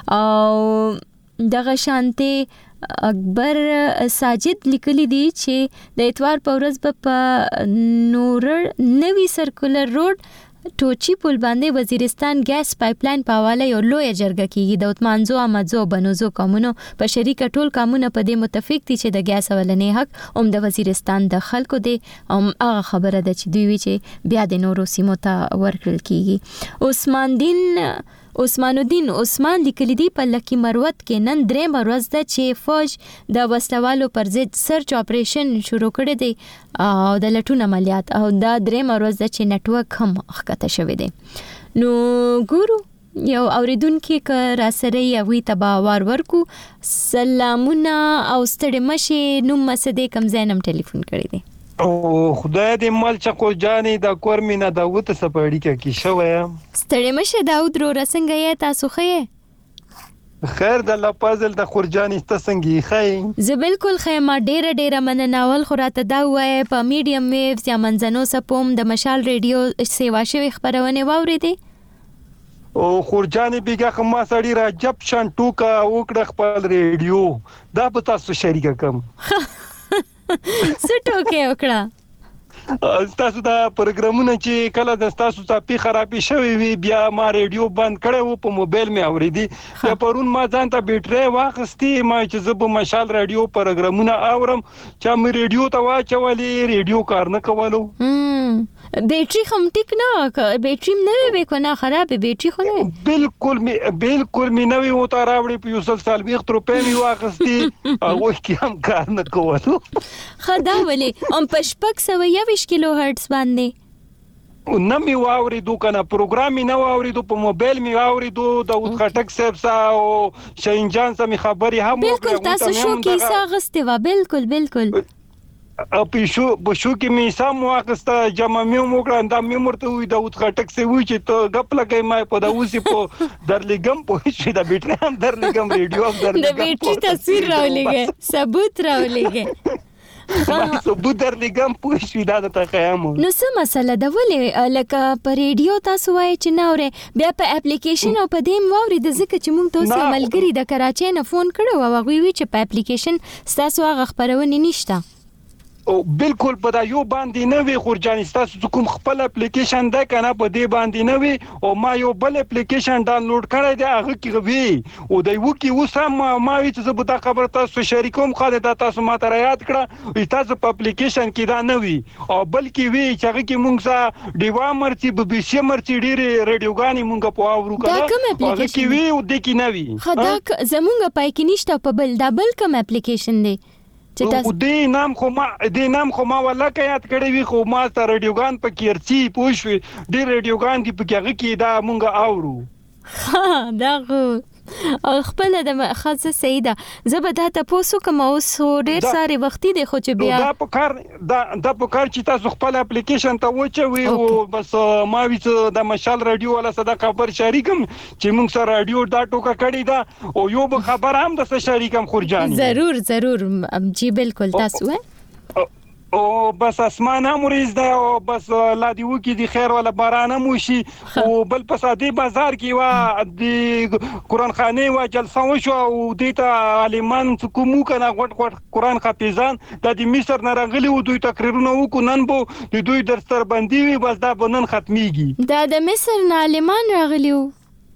A: او دغه شانته اکبر ساجد لیکلی دی چې د اتوار په ورځ په نورړ نوی سرکولر روډ ټوچی پل باندې وزیرستان ګیس پایپ لاین په حواله یو لوی جرګه کیږي د عثمانزو احمدزو بنوزو قومونو په شریک ټول قومونه په دې متفق دي چې د ګیس ولنې حق هم د وزیرستان د خلکو دی او هغه خبره ده چې دوی وی چې بیا د نورو سیمو ته ورکړل کیږي عثمان دین عثمان الدین عثمان لیکلی دی په لکی مروت کې نن درې مروز ده چې فوج د وسلوالو پر ضد سرچ اپریشن شروع کړی دی او د لټون عملیات او دا درې مروز ده چې نتورک هم ښکته شوی دی نو ګورو یو اوریدونکو ک را سره یوي تبا وار ورکو سلامونه او ستړي مشه نو مسدې کم زینم ټلیفون کړی دی
P: او خدای دې مل چکو جانې د کورمینه د وته سپړی کې شوې
A: ستړي مشه داود رو رسنګ یې تاسو خې
P: خیر د الله پازل د خورجانې تسنګي خې
A: زه بالکل خیمه ډیره ډیره منناول خو راته دا وای په میډیم ویوز یا منځنو سپوم د مشال ریډیو سیوا شوی خبرونه واورېدې
P: او خورجانې بیګه خما سړی را جب شان ټوکا وکړه خپل ریډیو دا به تاسو شریک کم
A: سټو کې وکړه
P: تاسو دا پروګرامونه چې کله د تاسو ته پی خرابې شوی وي بیا ما ریډیو بند کړو په موبایل مې اوریدي یا پرون ما ځان ته بیټری واخستي ما چې زه په مشال ریډیو پروګرامونه اورم چې مې ریډیو ته واچولې ریډیو کار نه کولو
A: بیټری هم ټیک نه بیټری نه وي کنه خراب بیټری خو نه
P: بالکل می بالکل می نوې وته راوړې په یو سل سال وخت روپې می واخستي او کې هم کار نه کولو
A: خدا ولې ام پشپک سو یوش کیلو هرتز باندې
P: نو می واورېدو کنه پروګرام می نو واورېدو په موبایل می واورېدو د اوس خټک صاحب سا او شاهین جان سم خبري هم
A: بالکل تاسو شو کې ساغسته وا بالکل بالکل
P: او پښو بشو کې می سم واخسته جمع می موکړه دا می مرته وي د اوس خټک سي وي چې ته غپ لګای ما په دا اوسې په درلګم په شي دا بیٹری هم درلګم ریډیو هم درلګم
A: د بیٹری تصویر راولېږي ثبوت راولېږي
P: ثبوت درلګم په شي دا ته قیام
A: نو څه مسله ده ولې لکه په ریډیو تاسو وایي چې ناوره بیا په اپلیکیشن او په دیم ووري د ځکه چې مونږ تاسو ملګری د کراچۍ نه فون کړو او هغه وی چې په اپلیکیشن تاسو هغه خبرونه نشته
P: او بالکل په دا یو باندې نه وی خورجان تاسو کوم خپل اپلیکیشن ده کنه په دې باندې نه وی او ما یو بل اپلیکیشن ډاونلوډ کړی دی هغه کې وی او دا یو کې وسم ما وی چې زه به دا خبر تاسو شریکوم خو دا تاسو ما ته یاد کړه تاسو په اپلیکیشن کې دا نه وی او بلکې وی چې هغه کې مونږ سره دیوا مرتي به بي سي مرتي ډېر ریډیوګانی مونږ په اورو کړه هغه کې وی او د کې نه وی
A: خدا زمونږ پای کې نشته په بل دا بل کوم اپلیکیشن دی
P: او دې نام خو ما دې نام خو ما ولا کې یاد کړی وی خو ما ته ریډیوګان په کیرچی پوښوي ډېر ریډیوګان دی په هغه کې دا مونږ اورو
A: ها دا او خپل د خاصه سیده زبده ته پوسو کوم اوس ډیر ساري وختي دی خو چې بیا
P: دا په کار دا د په کار چې تاسو خپل اپلیکیشن ته وچوي او بس ما وی د مشال رادیو ولا صدا خبر شریکم چې موږ سره رادیو دا ټوکا کړی دا او یو به خبر هم د شریکم خورجان
A: ضرور ضرور جی بالکل تاسو
P: او بس اسمان هم ریز ده او بس لا دی وکی دی خیر ولا باران هم وشي او بل په ساده بازار کې وا د قران خانه وا جلسه وشو او د ته عالمان کومو کنه غټ غټ قران حافظان د مصر نه راغلي او دوی تقریرونه وکړو نن بو د دوی درستر بندي وي بس دا بنن ختميږي
A: دا د مصر نه عالمان راغلي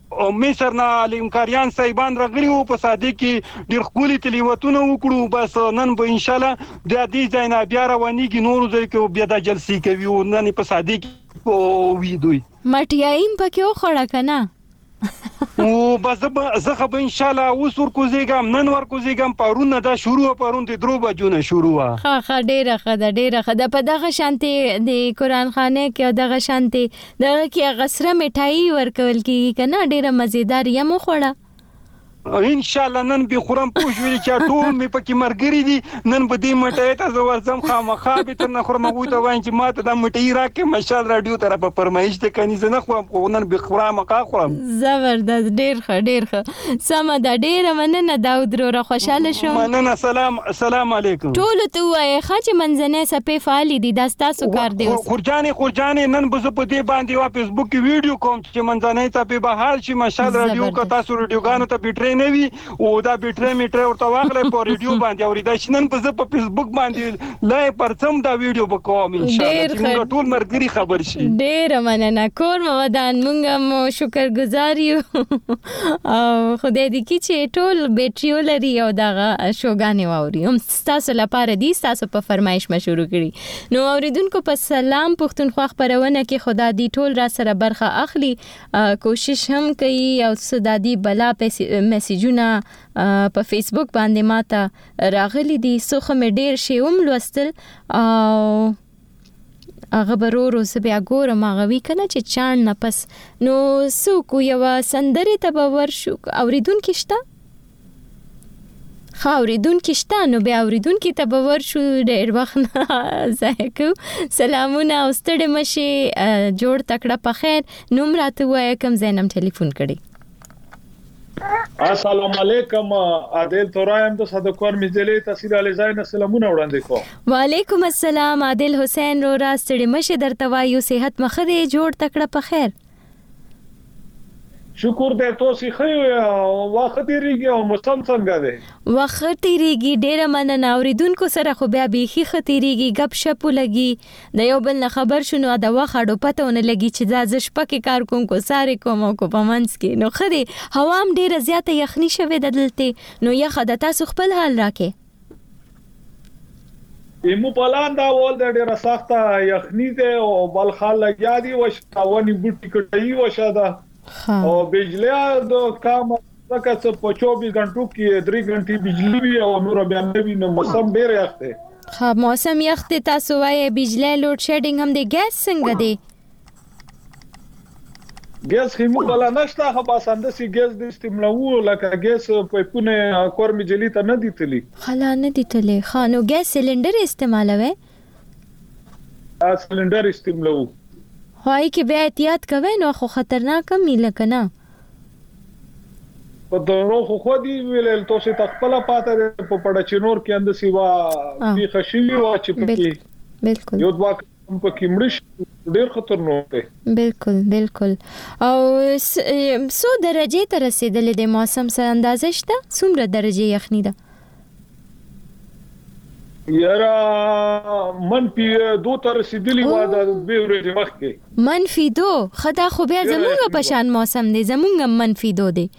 P: مصر نه لیمکاریان صاحبان راغلي وو په ساده کې ډیر خولي تلیوتونه وکړو بس نن به ان شاء الله د دې ځای نه بیا روانيږي نور ځای کې بیا د جلسې کوي او نن په ساده کې وی دوی
A: مټیایم پکې وخړه کنه
P: او بس زه خو به ان شاء الله اوس ورکوزیګم نن ورکوزیګم پرون دا شروع پرون د درو بجو نه شروع وا
A: ها ها ډیره خده ډیره خده په دغه شانتي د قران خانه کې دغه شانتي دغه کې غسره مټای ورکول کیږي کنه ډیره مزیدار یم خوړه
P: ان شاء الله نن به خورم پوښوي چې ټول مې پکې مرګري دي نن به دې مټای ته زور زم خامخا به تر نه خورم غوي ته وایم چې ماته د مټای راکې مشال رادیو طرف په فرمایش ته کني زه نه خورم نن به خورم کا خورم
A: زبردست ډیر ښه ډیر ښه سم دا ډیره مننه داود رو خوشاله شوم
P: مننه سلام السلام علیکم
A: ټول ته وای خاطر منځنه سپې فعال دي د تاسو کار دی
P: خورجانې خورجانې نن به په دې باندې وا فیسبوک کې ویډیو کوم چې منځنه سپې به حال شي مشال رادیو کا تاسو رادیوګانو ته بیټری نوي او دا بیټری میټری ورته واخلې په ریډیو باندې اوري دا شنن په په فیسبوک باندې لای پرڅم دا ویډیو وکوم ان شاء الله موږ ټول مرګري خبر شي
A: ډیر مننه کور مو ودان موږ مو شکر گزار یو او خدای دې کی چې ټول بیټریو لري او دغه شوګانې واوري هم تاسو لپاره دي تاسو په فرمایش ما شروع کړی نو اوریدونکو په سلام پښتونخوا خبرونه کې خدا دې ټول را سره برخه اخلي کوشش هم کوي او صدا دې بلا میسجونه په فیسبوک باندې ماته راغلي دي سوخه مې ډیر شی هم لوستل او هغه برورو سبیا ګورم هغه وی کنه چې چاند نه پس نو سوکو یو سندره ته باور شو اوریدونکو شته خاوریدونکو شته نو بیا اوریدونکو ته باور شو ډیر وخت زایکو سلامونه او ستړي مشي جوړ تکړه په خیر نوم راته وای کوم زینم ټلیفون کړي
Q: السلام علیکم عادل تورایم د صدقور مجلې تحصیل علی زاین سلامونه وړاندې کوم
A: وعلیکم السلام عادل حسین رو راستړي مشه درته وایو صحت مخه جوړ تکړه په خیر
Q: شکر دې تاسو خو وخت دیریږي او موسم څنګه دی
A: وخت دیریږي ډېر مننه اوریدونکو سره خو بیا بيخي ختیریږي غب شپ لګي د یو بل نه خبر شونو دا وخاړو پتهونه لګي چې دا ز شپکه کار کوم کو ساره کوم کو پمنس کې نو خدي هوام ډېر زیاته یخني شوه دلته نو یخ د تاسو خپل حال راکې
Q: ایمو پلان دا ول د ډېر سخته یخني ده او بل خال لګیا دي وشتاونی بوټی کټي وشاده او بجلی د کام تک څه په چوبیس غنټو کې درې غنټې بجلی وي او نور بیا نوی نو موسم ډیر یخ دی
A: ها موسم یخ دی تاسو وایي بجلی لوډ شیډینګ هم دی ګیس څنګه دی
Q: ګیس هم بلا نشته خو باسنده سي ګیس د استعمالو لکه ګیس په پونه کور مجلی ته نه دیتلی
A: خلا نه دیتلی خانو ګیس سلندر استعمالوي
Q: ا سلندر استعمالو
A: هاي کې بیا احتیاط کوئ نو خو خطرناک مې لکه نه
Q: په درو خو خو دی ویل تاسو تخپل پاته په پړچنور کې اند سیوا په خشيوي وا چې پکې
A: بالکل
Q: یو دوا په کې مړش ډیر خطرناک دی
A: بالکل بالکل او سو درجه ته رسیدلې د موسم سره اندازه شته څومره درجه یخني ده
Q: یارا منفي دو تر رسیدلی و دا به ورځې وخت کې
A: منفي دو خدا خو بیا زمونږ په شان موسم دی زمونږ منفي دو دی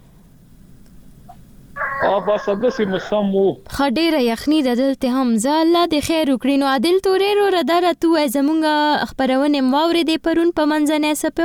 Q: ا بس د سیمه سمو
A: خډيره یخني د دلته هم ز الله د خیر وکړي نو عادل تورې رو ردار تو زمونږ خبرونه ماوري دی پرون په منځنه سپو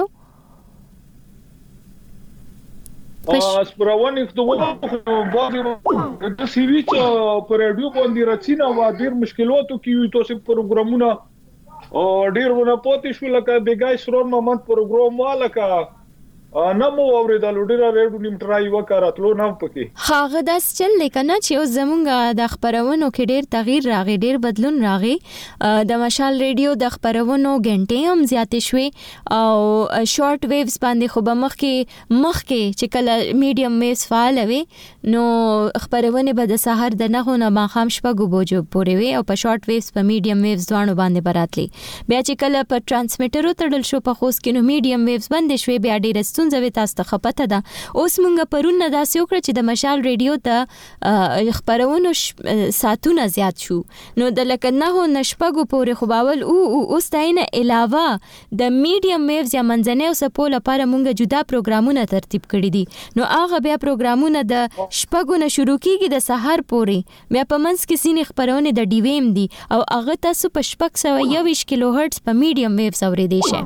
Q: اس پرونه خدوه باندې د سیوی چې پر رادیو باندې راځينه و ډیر مشکلاتو کې تاسو پروګرامونه او ډیر ونه پاتې شو لکه بیګای سرور مومنت پروګرام والکه نه مو اوریدل ډیر ریډو نیم ټرای وکړاتلو نه پکې
A: هغه داس چل لیکنه چې اوس زمونږ د خبرونو کې ډیر تغییر راغی ډیر بدلون راغی د مشال ریډیو د خبرونو غنټې هم زیاتې شوې او شارټ ویوز باندې خو به مخ کې مخ کې چې کله میډیم ویوز فعال وي نو خبرونه به د سحر د نغو نه ماخام شپږ بوجو پورې وي او په شارټ ویوز په میډیم ویوز دوانو باندې براتلی بیا چې کله په ترانسمیټرو تړل شو په خوست کې نو میډیم ویوز باندې شوې بیا ډیر ستون ستونزه وي تاسو ته خپته ده. اوس مونږ پرون نه داسې وکړه چې د مشال ریډیو ته خبرونو ساتونه زیات شو نو د لکه نه نشپګو پورې خو باول او اوس داینه علاوه د میډیم ویوز یا منځنۍ څپو لپاره مونږ جدا پروګرامونه ترتیب کړي دي نو هغه بیا پروګرامونه د شپږو نه شروع کیږي د سحر پورې بیا په منځ کې سینې خبرونه د ډیویم دي او هغه تاسو په شپږ سوه یوویشت کیلو هرټز په میډیم ویوز اوریدی شئ.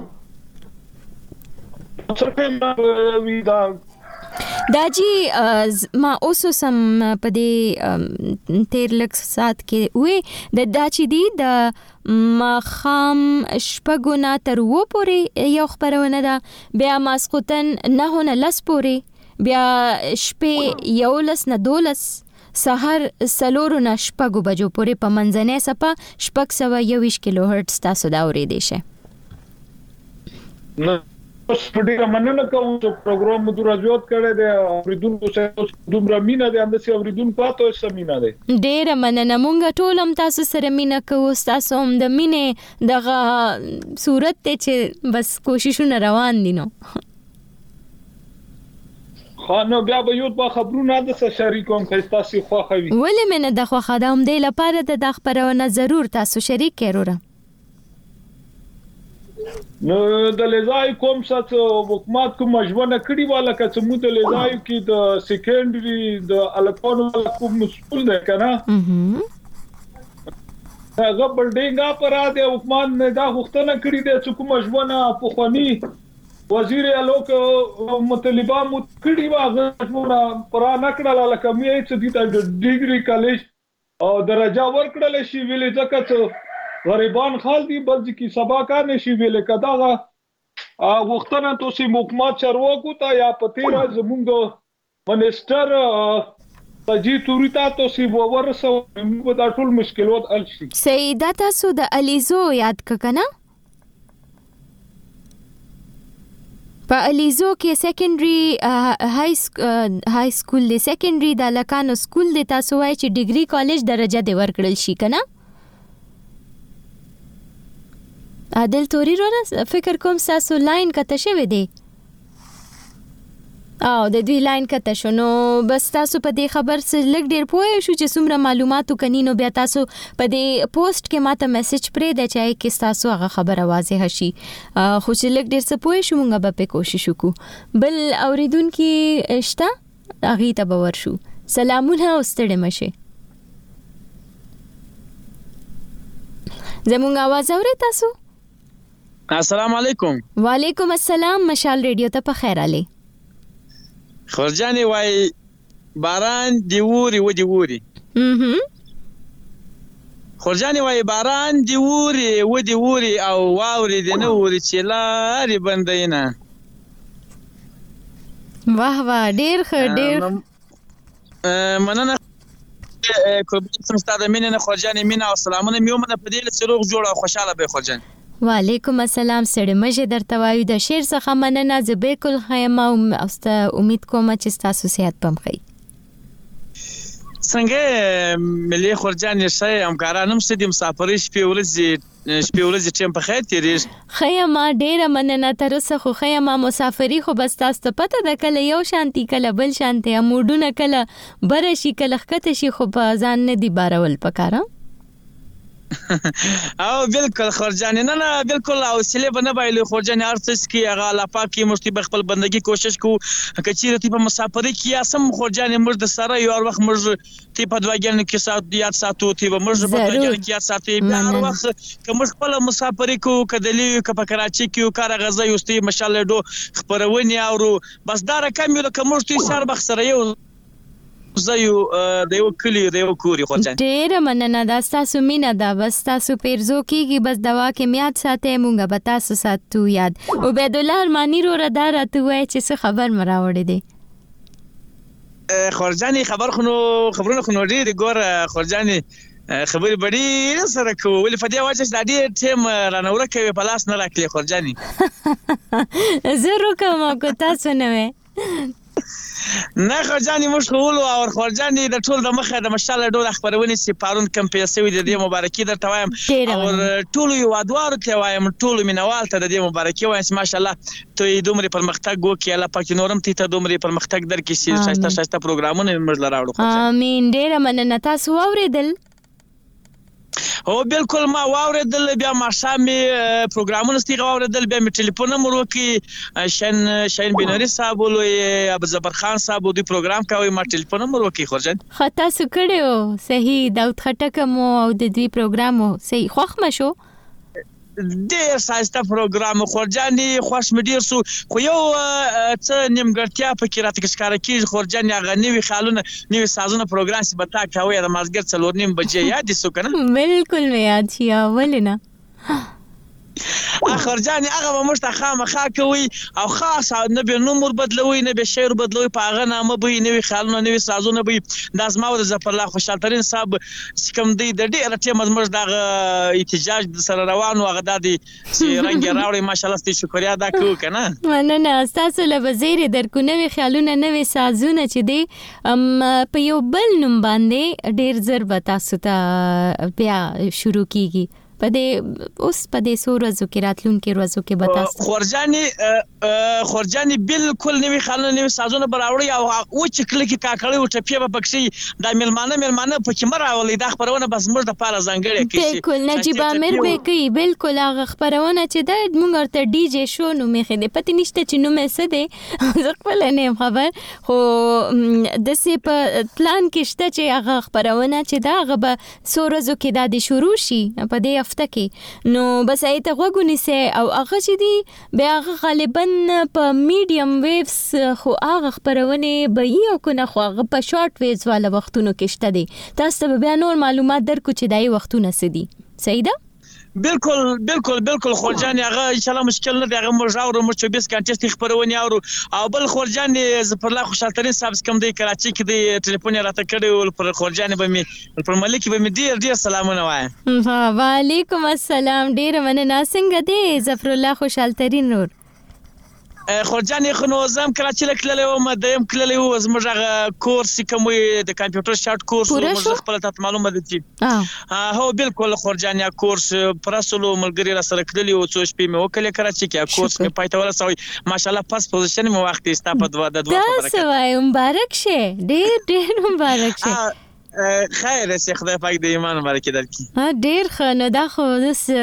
A: دا جی ما اوس سم په دې تیر لک سات کې وې د دا چې دی د ماخام شپږو نه تر اووه پورې یو خبرونه ده بیا ماسخوتن نهو نه لس پورې بیا شپې یولس نه دولس سحر سلورو نه شپږو بجو پورې په منځنۍ څپه شپږ سوه یوویشت کیلو هرټز تاسو دا اورېدی شئ.
Q: ډیره مننه کوم چې پروګرام مو دراجوت کړی دی اوریدونکو سره دومره مینه دی انداسې اوریدونکو تاسو سره مینه دی.
A: ډیره مننه مونږ ټول هم تاسو سره مینه کوو تاسو هم د مینې دغه صورت ته چې بس کوششونه روان دي نو
Q: خو نو بیا به یو په خبرونه د سره شریکوم چې تاسو خوښوي
A: ولې مینه د خوښه ده هم دی لپاره د د خبرونه ضرور تاسو شریک کړو
Q: نو د لزای کوم څه حکومت کوم مجبور کړی والا چې مو د لزای کې د سیکنډري د الکانو کوم مسؤل دی کنه هغه بلډینګ اپرات حکومت نه دا غوښتنه کړې ده چې کوم مجبور په خوني وزیر الوک مطالبه مو کړی واغه مو پرا نکړه لکه مې چې د ډیګري کالج او درجه ورکړل شي ویلې ځکه چې غریبان خال دی بل ځکه سبا کار نشي ویل کداغه وختونه توسي حکومت چارواکو ته یا پتیرا زمونږ منسٹر تجی توریتا توسي ورسو په دا ټول مشکلات حل شي.
A: سیدا تاسو د الیزو یاد ککنه په الیزو کې سیکنډري های های سکول دی سیکنډري د لکانو سکول دی تاسو وای چې ډیګري کالج درجه دی ورکړل شي کنه عادل توري رونا فکر کوم ساسو لاین کته شوی دی او د دوی لاین کته شو نو بس تاسو په دې خبر سره لګ ډیر پوه شو چې څومره معلوماتو کني نو بیا تاسو په دې پوسټ کې ماته میسج پرې دی چې کې تاسو هغه خبره واضح شي خو چې لګ ډیر څه پوه شو موږ به په کوشش وکړو. بل اوریدونکو اشتا اغه ته باور شو سلامونه واستړم شي زموږ आवाज اورئ تاسو.
R: السلام علیکم.
A: وعلیکم السلام. مشال ریډیو ته په خیر علي.
R: خورجاني وای باران دی ووري و دی ووري.
A: اها.
R: خورجاني وای باران دی ووري و دی ووري او واوري دی نه ووري چې لاري بندینا.
A: واه واه ډیر ښه ډیر.
R: مننه کوم ستاسو مینه خورجاني مینه او سلامونه میومنه په دې لسروغ جوړه او خوشاله به خورجاني.
A: وعلیکم السلام سړی مشه درته وایو د شیر څخه مننه زه بالکل خیم او امید کوم چې تاسو صحت پم خی
R: څنګه ملي خورجان شي همکارانم ستې مسافر شپې ورځې شپې ورځې ټیم په خیر تیرې
A: خیم ډیره مننه تر اوسه خو خیم مسافری خو بس تاسو ته پته ده کله یو شانتي کله بل شانتي موډونه کله بر شي کله خکته شي خو په ځان نه دی بارول پکاره
R: او بالکل خورجاني نه نه بالکل او سلی بنه بایلو خورجاني ارتس کی هغه لا پاکي مشتي بخپل بندگی کوشش کو کچيره تی په مسافري کې اسم خورجاني مرد سره یو وخت مرز تی په دواګن کې سات یاد ساتو تی به مرز په دواګن کې یاد ساتي بیا هر وخت کوم خپل مسافري کو کدلی ک په کراچي کې کار غزا یوستي مشالله دو خبرونی اورو بس دا رقم یو کوم مرتي سر بخ سره یو زيو دیو کلی دیو کوري خورجان
A: ډیر مننه دا تاسو مینه دا بس تاسو پیرزو کیږي بس دوا کې میاد ساتي مونږه به تاسو ساتو یاد عبید الله ارمانی رو ردار ته وای چې څه خبر مراوړې دي
R: خورجاني خبر خنو خبرونه خنو ډیر ګور خورجاني خبرې بډې سره کو ولې فدی واجه د دې ټیم رانور کوي په لاس نه راکلي خورجاني
A: زه رو کوم کو تاسو نه وې
R: نه خورجاني موږ خولو او خورجاني د ټول د مخه د مشاله ډول خبرونه سي پارون کم پیسې وي د دې مبارکي درته وایم او ټول یو ادوار ته وایم ټول مینوال ته د دې مبارکي وایم ماشاءالله ته دومره پرمختګ وکړي الله پاک نورم ته دومره پرمختګ درکړي چې شایسته شایسته پروګرامونه موږ لراوړو
A: امين ډیره مننه تاسو واوریدل
R: او بالکل ما واوریدل بیا ما شامي پروګرامونه ستې واوریدل بیا می ټلیفون نمبر وکي شین شین بنوري صاحب ولوي ابو زبر خان صاحب دوی پروګرام کوي ما ټلیفون نمبر وکي خورجان
A: خطا سکړیو صحیح داود خټک مو او د دوی پروګرام صحیح خوښ مشو
R: ډیر سایسته پروګرام خورجاني خوش مدیر سو خو یو څه نیمګړتیا پکې راته ښکارا کیږي خورجاني هغه نوې خالونه نوې سازونه پروګرام سي بتا کوي د مازګر څلور نیم بجې یاد سو کنه
A: بالکل مې یاد شي ولنه
R: خورجاني هغه موږ ته خامخا کوي او خاص نه به نمبر بدلوي نه به شعر بدلوي په هغه نامه به نوې خالونه نوې سازونه به د ازما د ظفر الله خوشحال ترين صاحب کوم دی د ډیره ټیم موږ د احتجاج سره روانو هغه د چې رنگ راوړي ماشالله ستاسو شکریا ادا کوو کنه
A: مننه تاسو له وزیر درکو نوې خالونه نوې سازونه چې دی په یو بل نوم باندې ډیر زر به تاسو ته بیا شروع کیږي پدې اوس پدې سورزو کې راتلون کې روزو کې بتاست
R: خورجاني خورجاني بالکل نوې خلنه نوې سازونه براوړي او او چې کله کې کاکړي او ټپي به پکشي د ملمانه ملمانه پکې مراولي د خبرونه بس موږ د پاره ځانګړي کې
A: بالکل نجيب امیر به کوي بالکل هغه خبرونه چې د موږ ته ډي جی شو نو مخې دې پته نشته چې نو مې څه دي زه خپل نه خبر خو د سي په پلان کې شته چې هغه خبرونه چې دا هغه به سورزو کې د شروع شي په دې کې نو بس ایت غوګونی سه او هغه چې دی بیا هغه غالبا په میډیم ویوز خو هغه خبرونه به یو کنه خو هغه په شارټ ویوز والا وختونو کې شته دي تاسو به بیا نور معلومات درکو چې دای وختونه سدي صحیح ده
R: بالکل بالکل بالکل خورجاني هغه ان شاء الله مشکل نه دی هغه موږ اورو موږ چوبیس غنټې ست خبرونه اورو او بل خورجاني ظفر الله خوشحال ترين صاحب کوم دی کراچي کې دی ټلیفون راته کړی پر خورجاني به می پر ملک به می ډیر ډیر سلامونه وایم
A: وعلیکم السلام ډیر مننه څنګه دی ظفر الله خوشحال ترين نور
R: خورجاني خو نو زم کراچي لکللې و مدیم کللې و زموږ هغه کورس کوم د کمپیوټر شارټ کورس موږ خپل ته معلومه دي چې هو بالکل خورجاني کورس پرسلو ملګری را سره کړلی او څو شپې مې وکړې کراچي کې کورس مې پاتې ورسوي ماشالله پس پوزیشن مې وخت استا په دوا د دوا
A: برکت تاسو مبارک شه ډېر ډېر مبارک شه
R: خیر سي خدای پاک د ایمان مبارک درکړي
A: ها ډېر خنه دا خو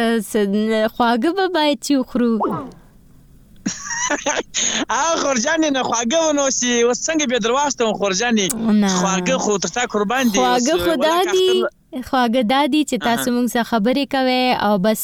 A: خواږه به باید چې خورو
R: اه خورجاني نه خواږه ونو سي وسنګ به درواستم خورجاني خواږه خو تر تا قربان دي
A: خواږه خدا دي خواږه دادي چې تاسو موږ سره خبرې کوي او بس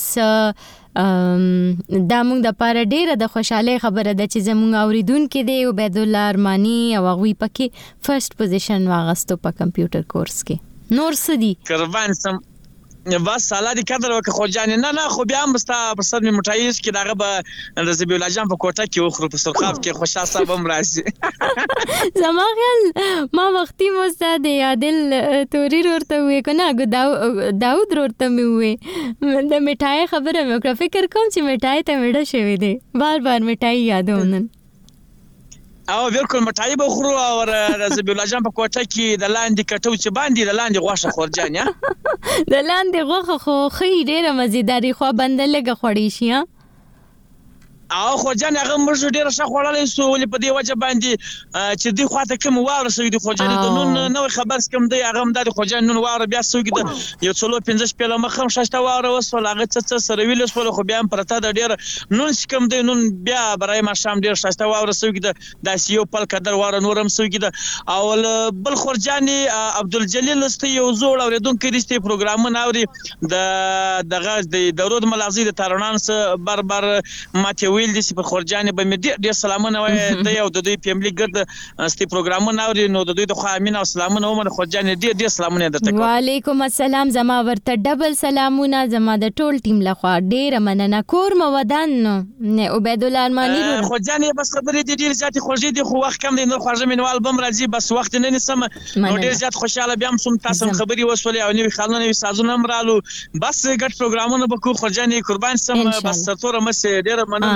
A: دا موږ د پاره ډیره د خوشاله خبره ده چې زموږ اوریدونکو دی عبید الله ارمانی او هغه پکې فرست پوزیشن واغستو په کمپیوټر کورس کې نور سدي
R: قربان سم بس سالا دي قدر وک خورجاني نه نه خو بیا هم ستا پر صد می مټایز کې داغه به د زبی الله جان په کوټه کې وخرو په سرخاب کې خوشا صاحب هم راځي
A: زما خیال ما وختي مو ستاد یادل توري ورته وې کنه داود ورته مې وې د میټای خبره مې وکړه فکر کوم چې میټای ته وړه شوی دی بار بار میټای یادونه
R: او بالکل مټای به خورو او د زبی الله جان په کوټه کې د لاندې کټو چې باندې د لاندې غوښه خورجان یا
A: د لاندې غوښه خو خې ډیره مزیداری خو بندل لګه خوړی شي
R: او خورجان هغه موږ ډیره ښه خوړلې سو ولې په دې وجه باندې چې دی خواته کوم واره سوي د خورجان د نن نو خبر کوم دی هغه هم د خورجان نن واره بیا سوي د یو څلو پنځه شپه مخ هم شاشته واره وسول هغه څه سره ویل سو خو بیا پرته د ډیره نن کوم دی نن بیا برای ما شام ډیر شاشته واره سوي د داسیو پل قدر واره نورم سوي د او بل خورجاني عبدالجلیل است یو زوړ اوریدونکو دې ست پروګرامونه اوري د دغه د درود ملازي د تارونان سره بر بر ماته ویل دي چې په خورجاني به مې ډېر سلامونه وایي د یو د دوی فیملی ګرد ستې پروګرامونه اوري نو د دوی د خو امین او سلامونه ومن خورجاني ډېر ډېر سلامونه درته کوم
A: وعلیکم السلام زما ورته ډبل سلامونه زما د ټول ټیم لخوا ډېر مننه کور مو ودان نه عبید الله ارمانی
R: خورجاني بس خبرې دي ډېر زیات خوږې دي خو وخت کم دی نو خواږه منوال بم راځي بس وخت نه نسم نو ډېر زیات خوشاله بیا هم سم تاسو خبرې وسولې او نوې خلنه نوې سازونه مرالو بس ګټ پروګرامونه به کو خورجاني قربان سم بس تور مس ډېر مننه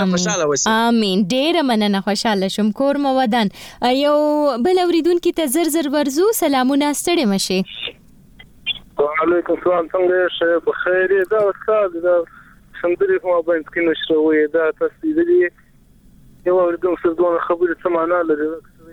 R: خوشاله وسی.
A: امين. ډیر مننه، خوشاله شم. کور مو ودان. یو بل اوریدونکو ته زر زر ورزو سلامونه، ستړي مشي.
S: وعلیکم السلام، څنګه یې؟ په خیر یې. دا استاد دا سندري کومه باندې کې نشروي دا تاسو دې یو اوریدونکو سره دوه خبرې څه معنا لري؟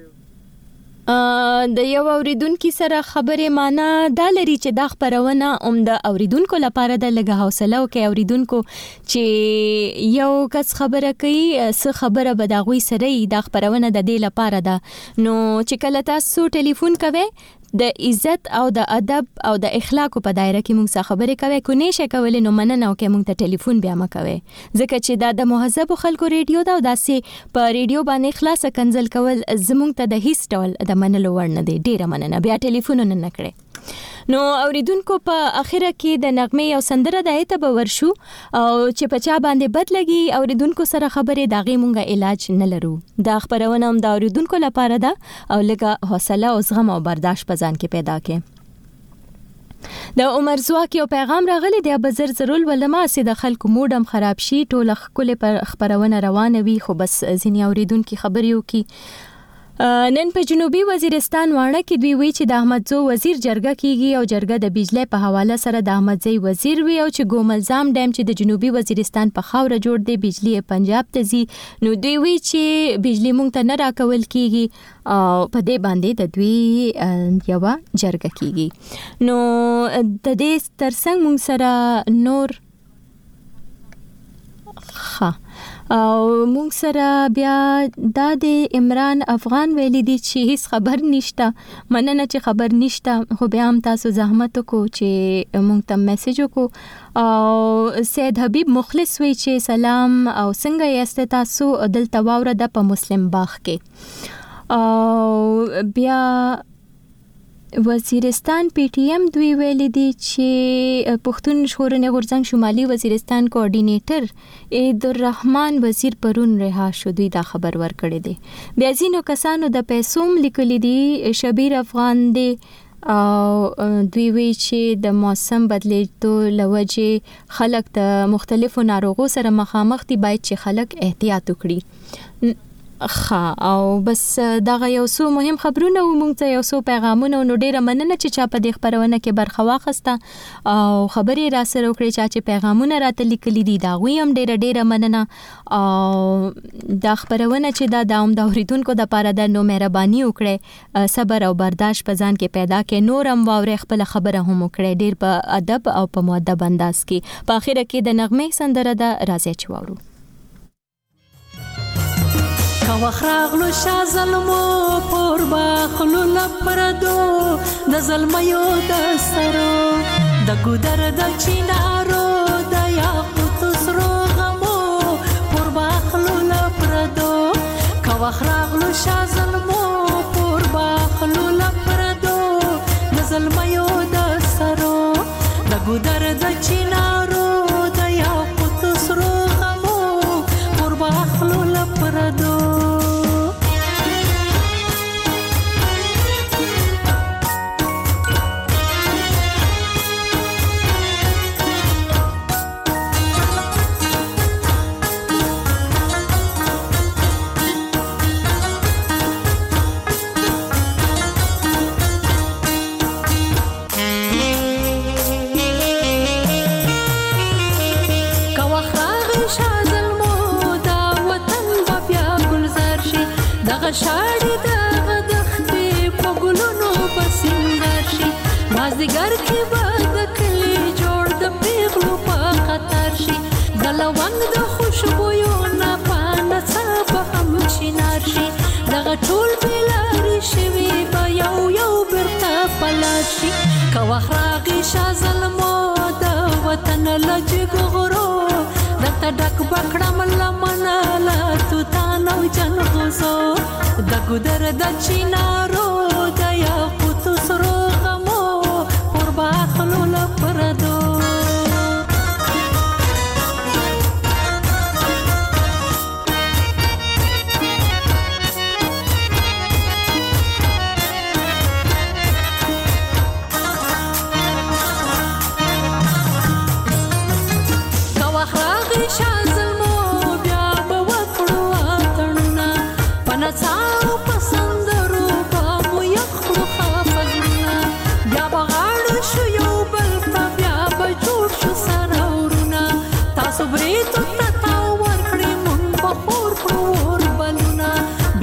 A: ا د یو اوریدونکو سره خبره معنا دا لري چې دا خبرونه هم د اوریدونکو لپاره د لګه حوصله او کې اوریدونکو چې یو کس خبره کوي څه خبره به دا غوي سره دا خبرونه د دې لپاره ده. نو چې کله تاسو ټلیفون کوئ د عزت او د ادب او د اخلاق په دایره کې موږ څه خبرې کوي، کو نه شي کولای نو مننه او کې موږ ته ټلیفون بیا مکوي، ځکه چې دا د مهذب خلکو ریډیو دا او داسې په ریډیو باندې خلاص کنزل کول زموږ ته د هیڅ ډول د منلو وړ نه دی. ډیره مننه، بیا ټلیفون نه نکړي. نو اوریدونکو په اخره کې د نغمه یو سندره د ایته به ورشو او چې په چا باندې بد لګي اوریدونکو سره خبرې داغي مونږه علاج نه لرو. دا خبرونه هم د اوریدونکو لپاره ده او لکه حوصله او زغم او برداشت په ځان کې پیدا کړي. د عمر زواک یو پیغام راغلی دی، بزر ضرور ولما سي د خلکو موډم خراب شي، ټول خپل پر خبرونه روانه وي، خو بس ځینی اوریدونکو خبريو کې نن په جنوبي وزیرستان وانه کې دوی وی چې د احمدزو وزیر جرګه کیږي او جرګه د بجلی په حواله سره د احمدزي وزیر وی او چې ګوملزام ډیم چې د جنوبي وزیرستان په خاوره جوړ دی بجلی پنجاب ته زی. نو دوی وی چې بجلی مونږ ته نه راکول کیږي او په دې باندې د دوی یو جرګه کیږي. نو د دې ترڅنګ مونږ سره نور ها او مونږ سره بیا د عمران افغان ویلي دي چې هیڅ خبر نشته. مننه چې خبر نشته، خو بیا هم تاسو زحمت وکړو چې مونږ ته میسج وکړو. او سید حبیب مخلص وی چې سلام او څنګه یاست تاسو؟ دلته واوره د په مسلم باغ کې. او بیا وزیرستان پی ټی ایم دوی ویلي دي چې پښتون ژغورنې غورځنګ شمالي وزیرستان کوارډینیټر عید الرحمن وزیر پرون رها شو، دوی دا خبر ورکړی دی. بیا ځینو کسانو د پیسوم لیکلي دي، شبیر افغان دی او دوی وی چې د موسم بدلیدو لوجه خلک د مختلفو ناروغو سره مخامخ دي، باید چې خلک احتیاط وکړي. خا او بس دغه یو څو مهم خبرونه و مونږ ته یو څو پیغامونه، نو ډیره مننه چې چا په دې خبرونه کې برخه واخسته او خبرې را سره وکړي چې پیغامونه راته لیکلي دي، دا غوي هم ډیره ډیره مننه. او دا خبرونه چې دا د اوریدونکو د پاره د نو مهرباني وکړي، صبر او برداشت په ځان کې پیدا کړي، نور هم واوري خپل خبره هم وکړي ډیر په ادب او په مؤدب انداز کې. په اخر کې د نغمه سندره د راځي چې واورو.
T: کا خراغلو شا ظلمو پر باخلو لپردو د ظلميو د سرو د ګودر د چینارو د یاقوت سرو غمو پر باخلو لپردو کا خراغلو شا ظلمو پر باخلو لپردو د ظلميو د سرو د ګودر د چینارو د یاقوت سرو غمو پر باخلو لپردو. شاړې د دښتې په ګلونو پسنګر شي، مازدیګر کې به د کلي جوړ د پیغلو په خطر شي، د لونګ د خوشبویو نه په نڅا به هم چینار شي، دغه ټول بېلارې شوي به یو یو بیرته په لار شي. که وخت راغی شا ظلمو د وطن له جګو غرو درته ډک به کړم لمنه له توتان او جنغوزو د ګودر د چینارو د یاقوت سرو غمو پر باخلو لپردو. که وخت راغی شا ظلمو بیا به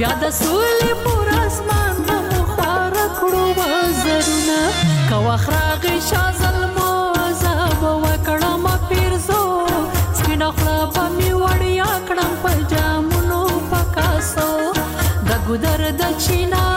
T: بیا د سولې پر اسمان به مو خوار کړو وزرونه که وخت راغی شاه زلمو زه به وکړم پیرزو سپینه خوله به مې وړیا کړم په جامونو په کاسو د ګودر د چینا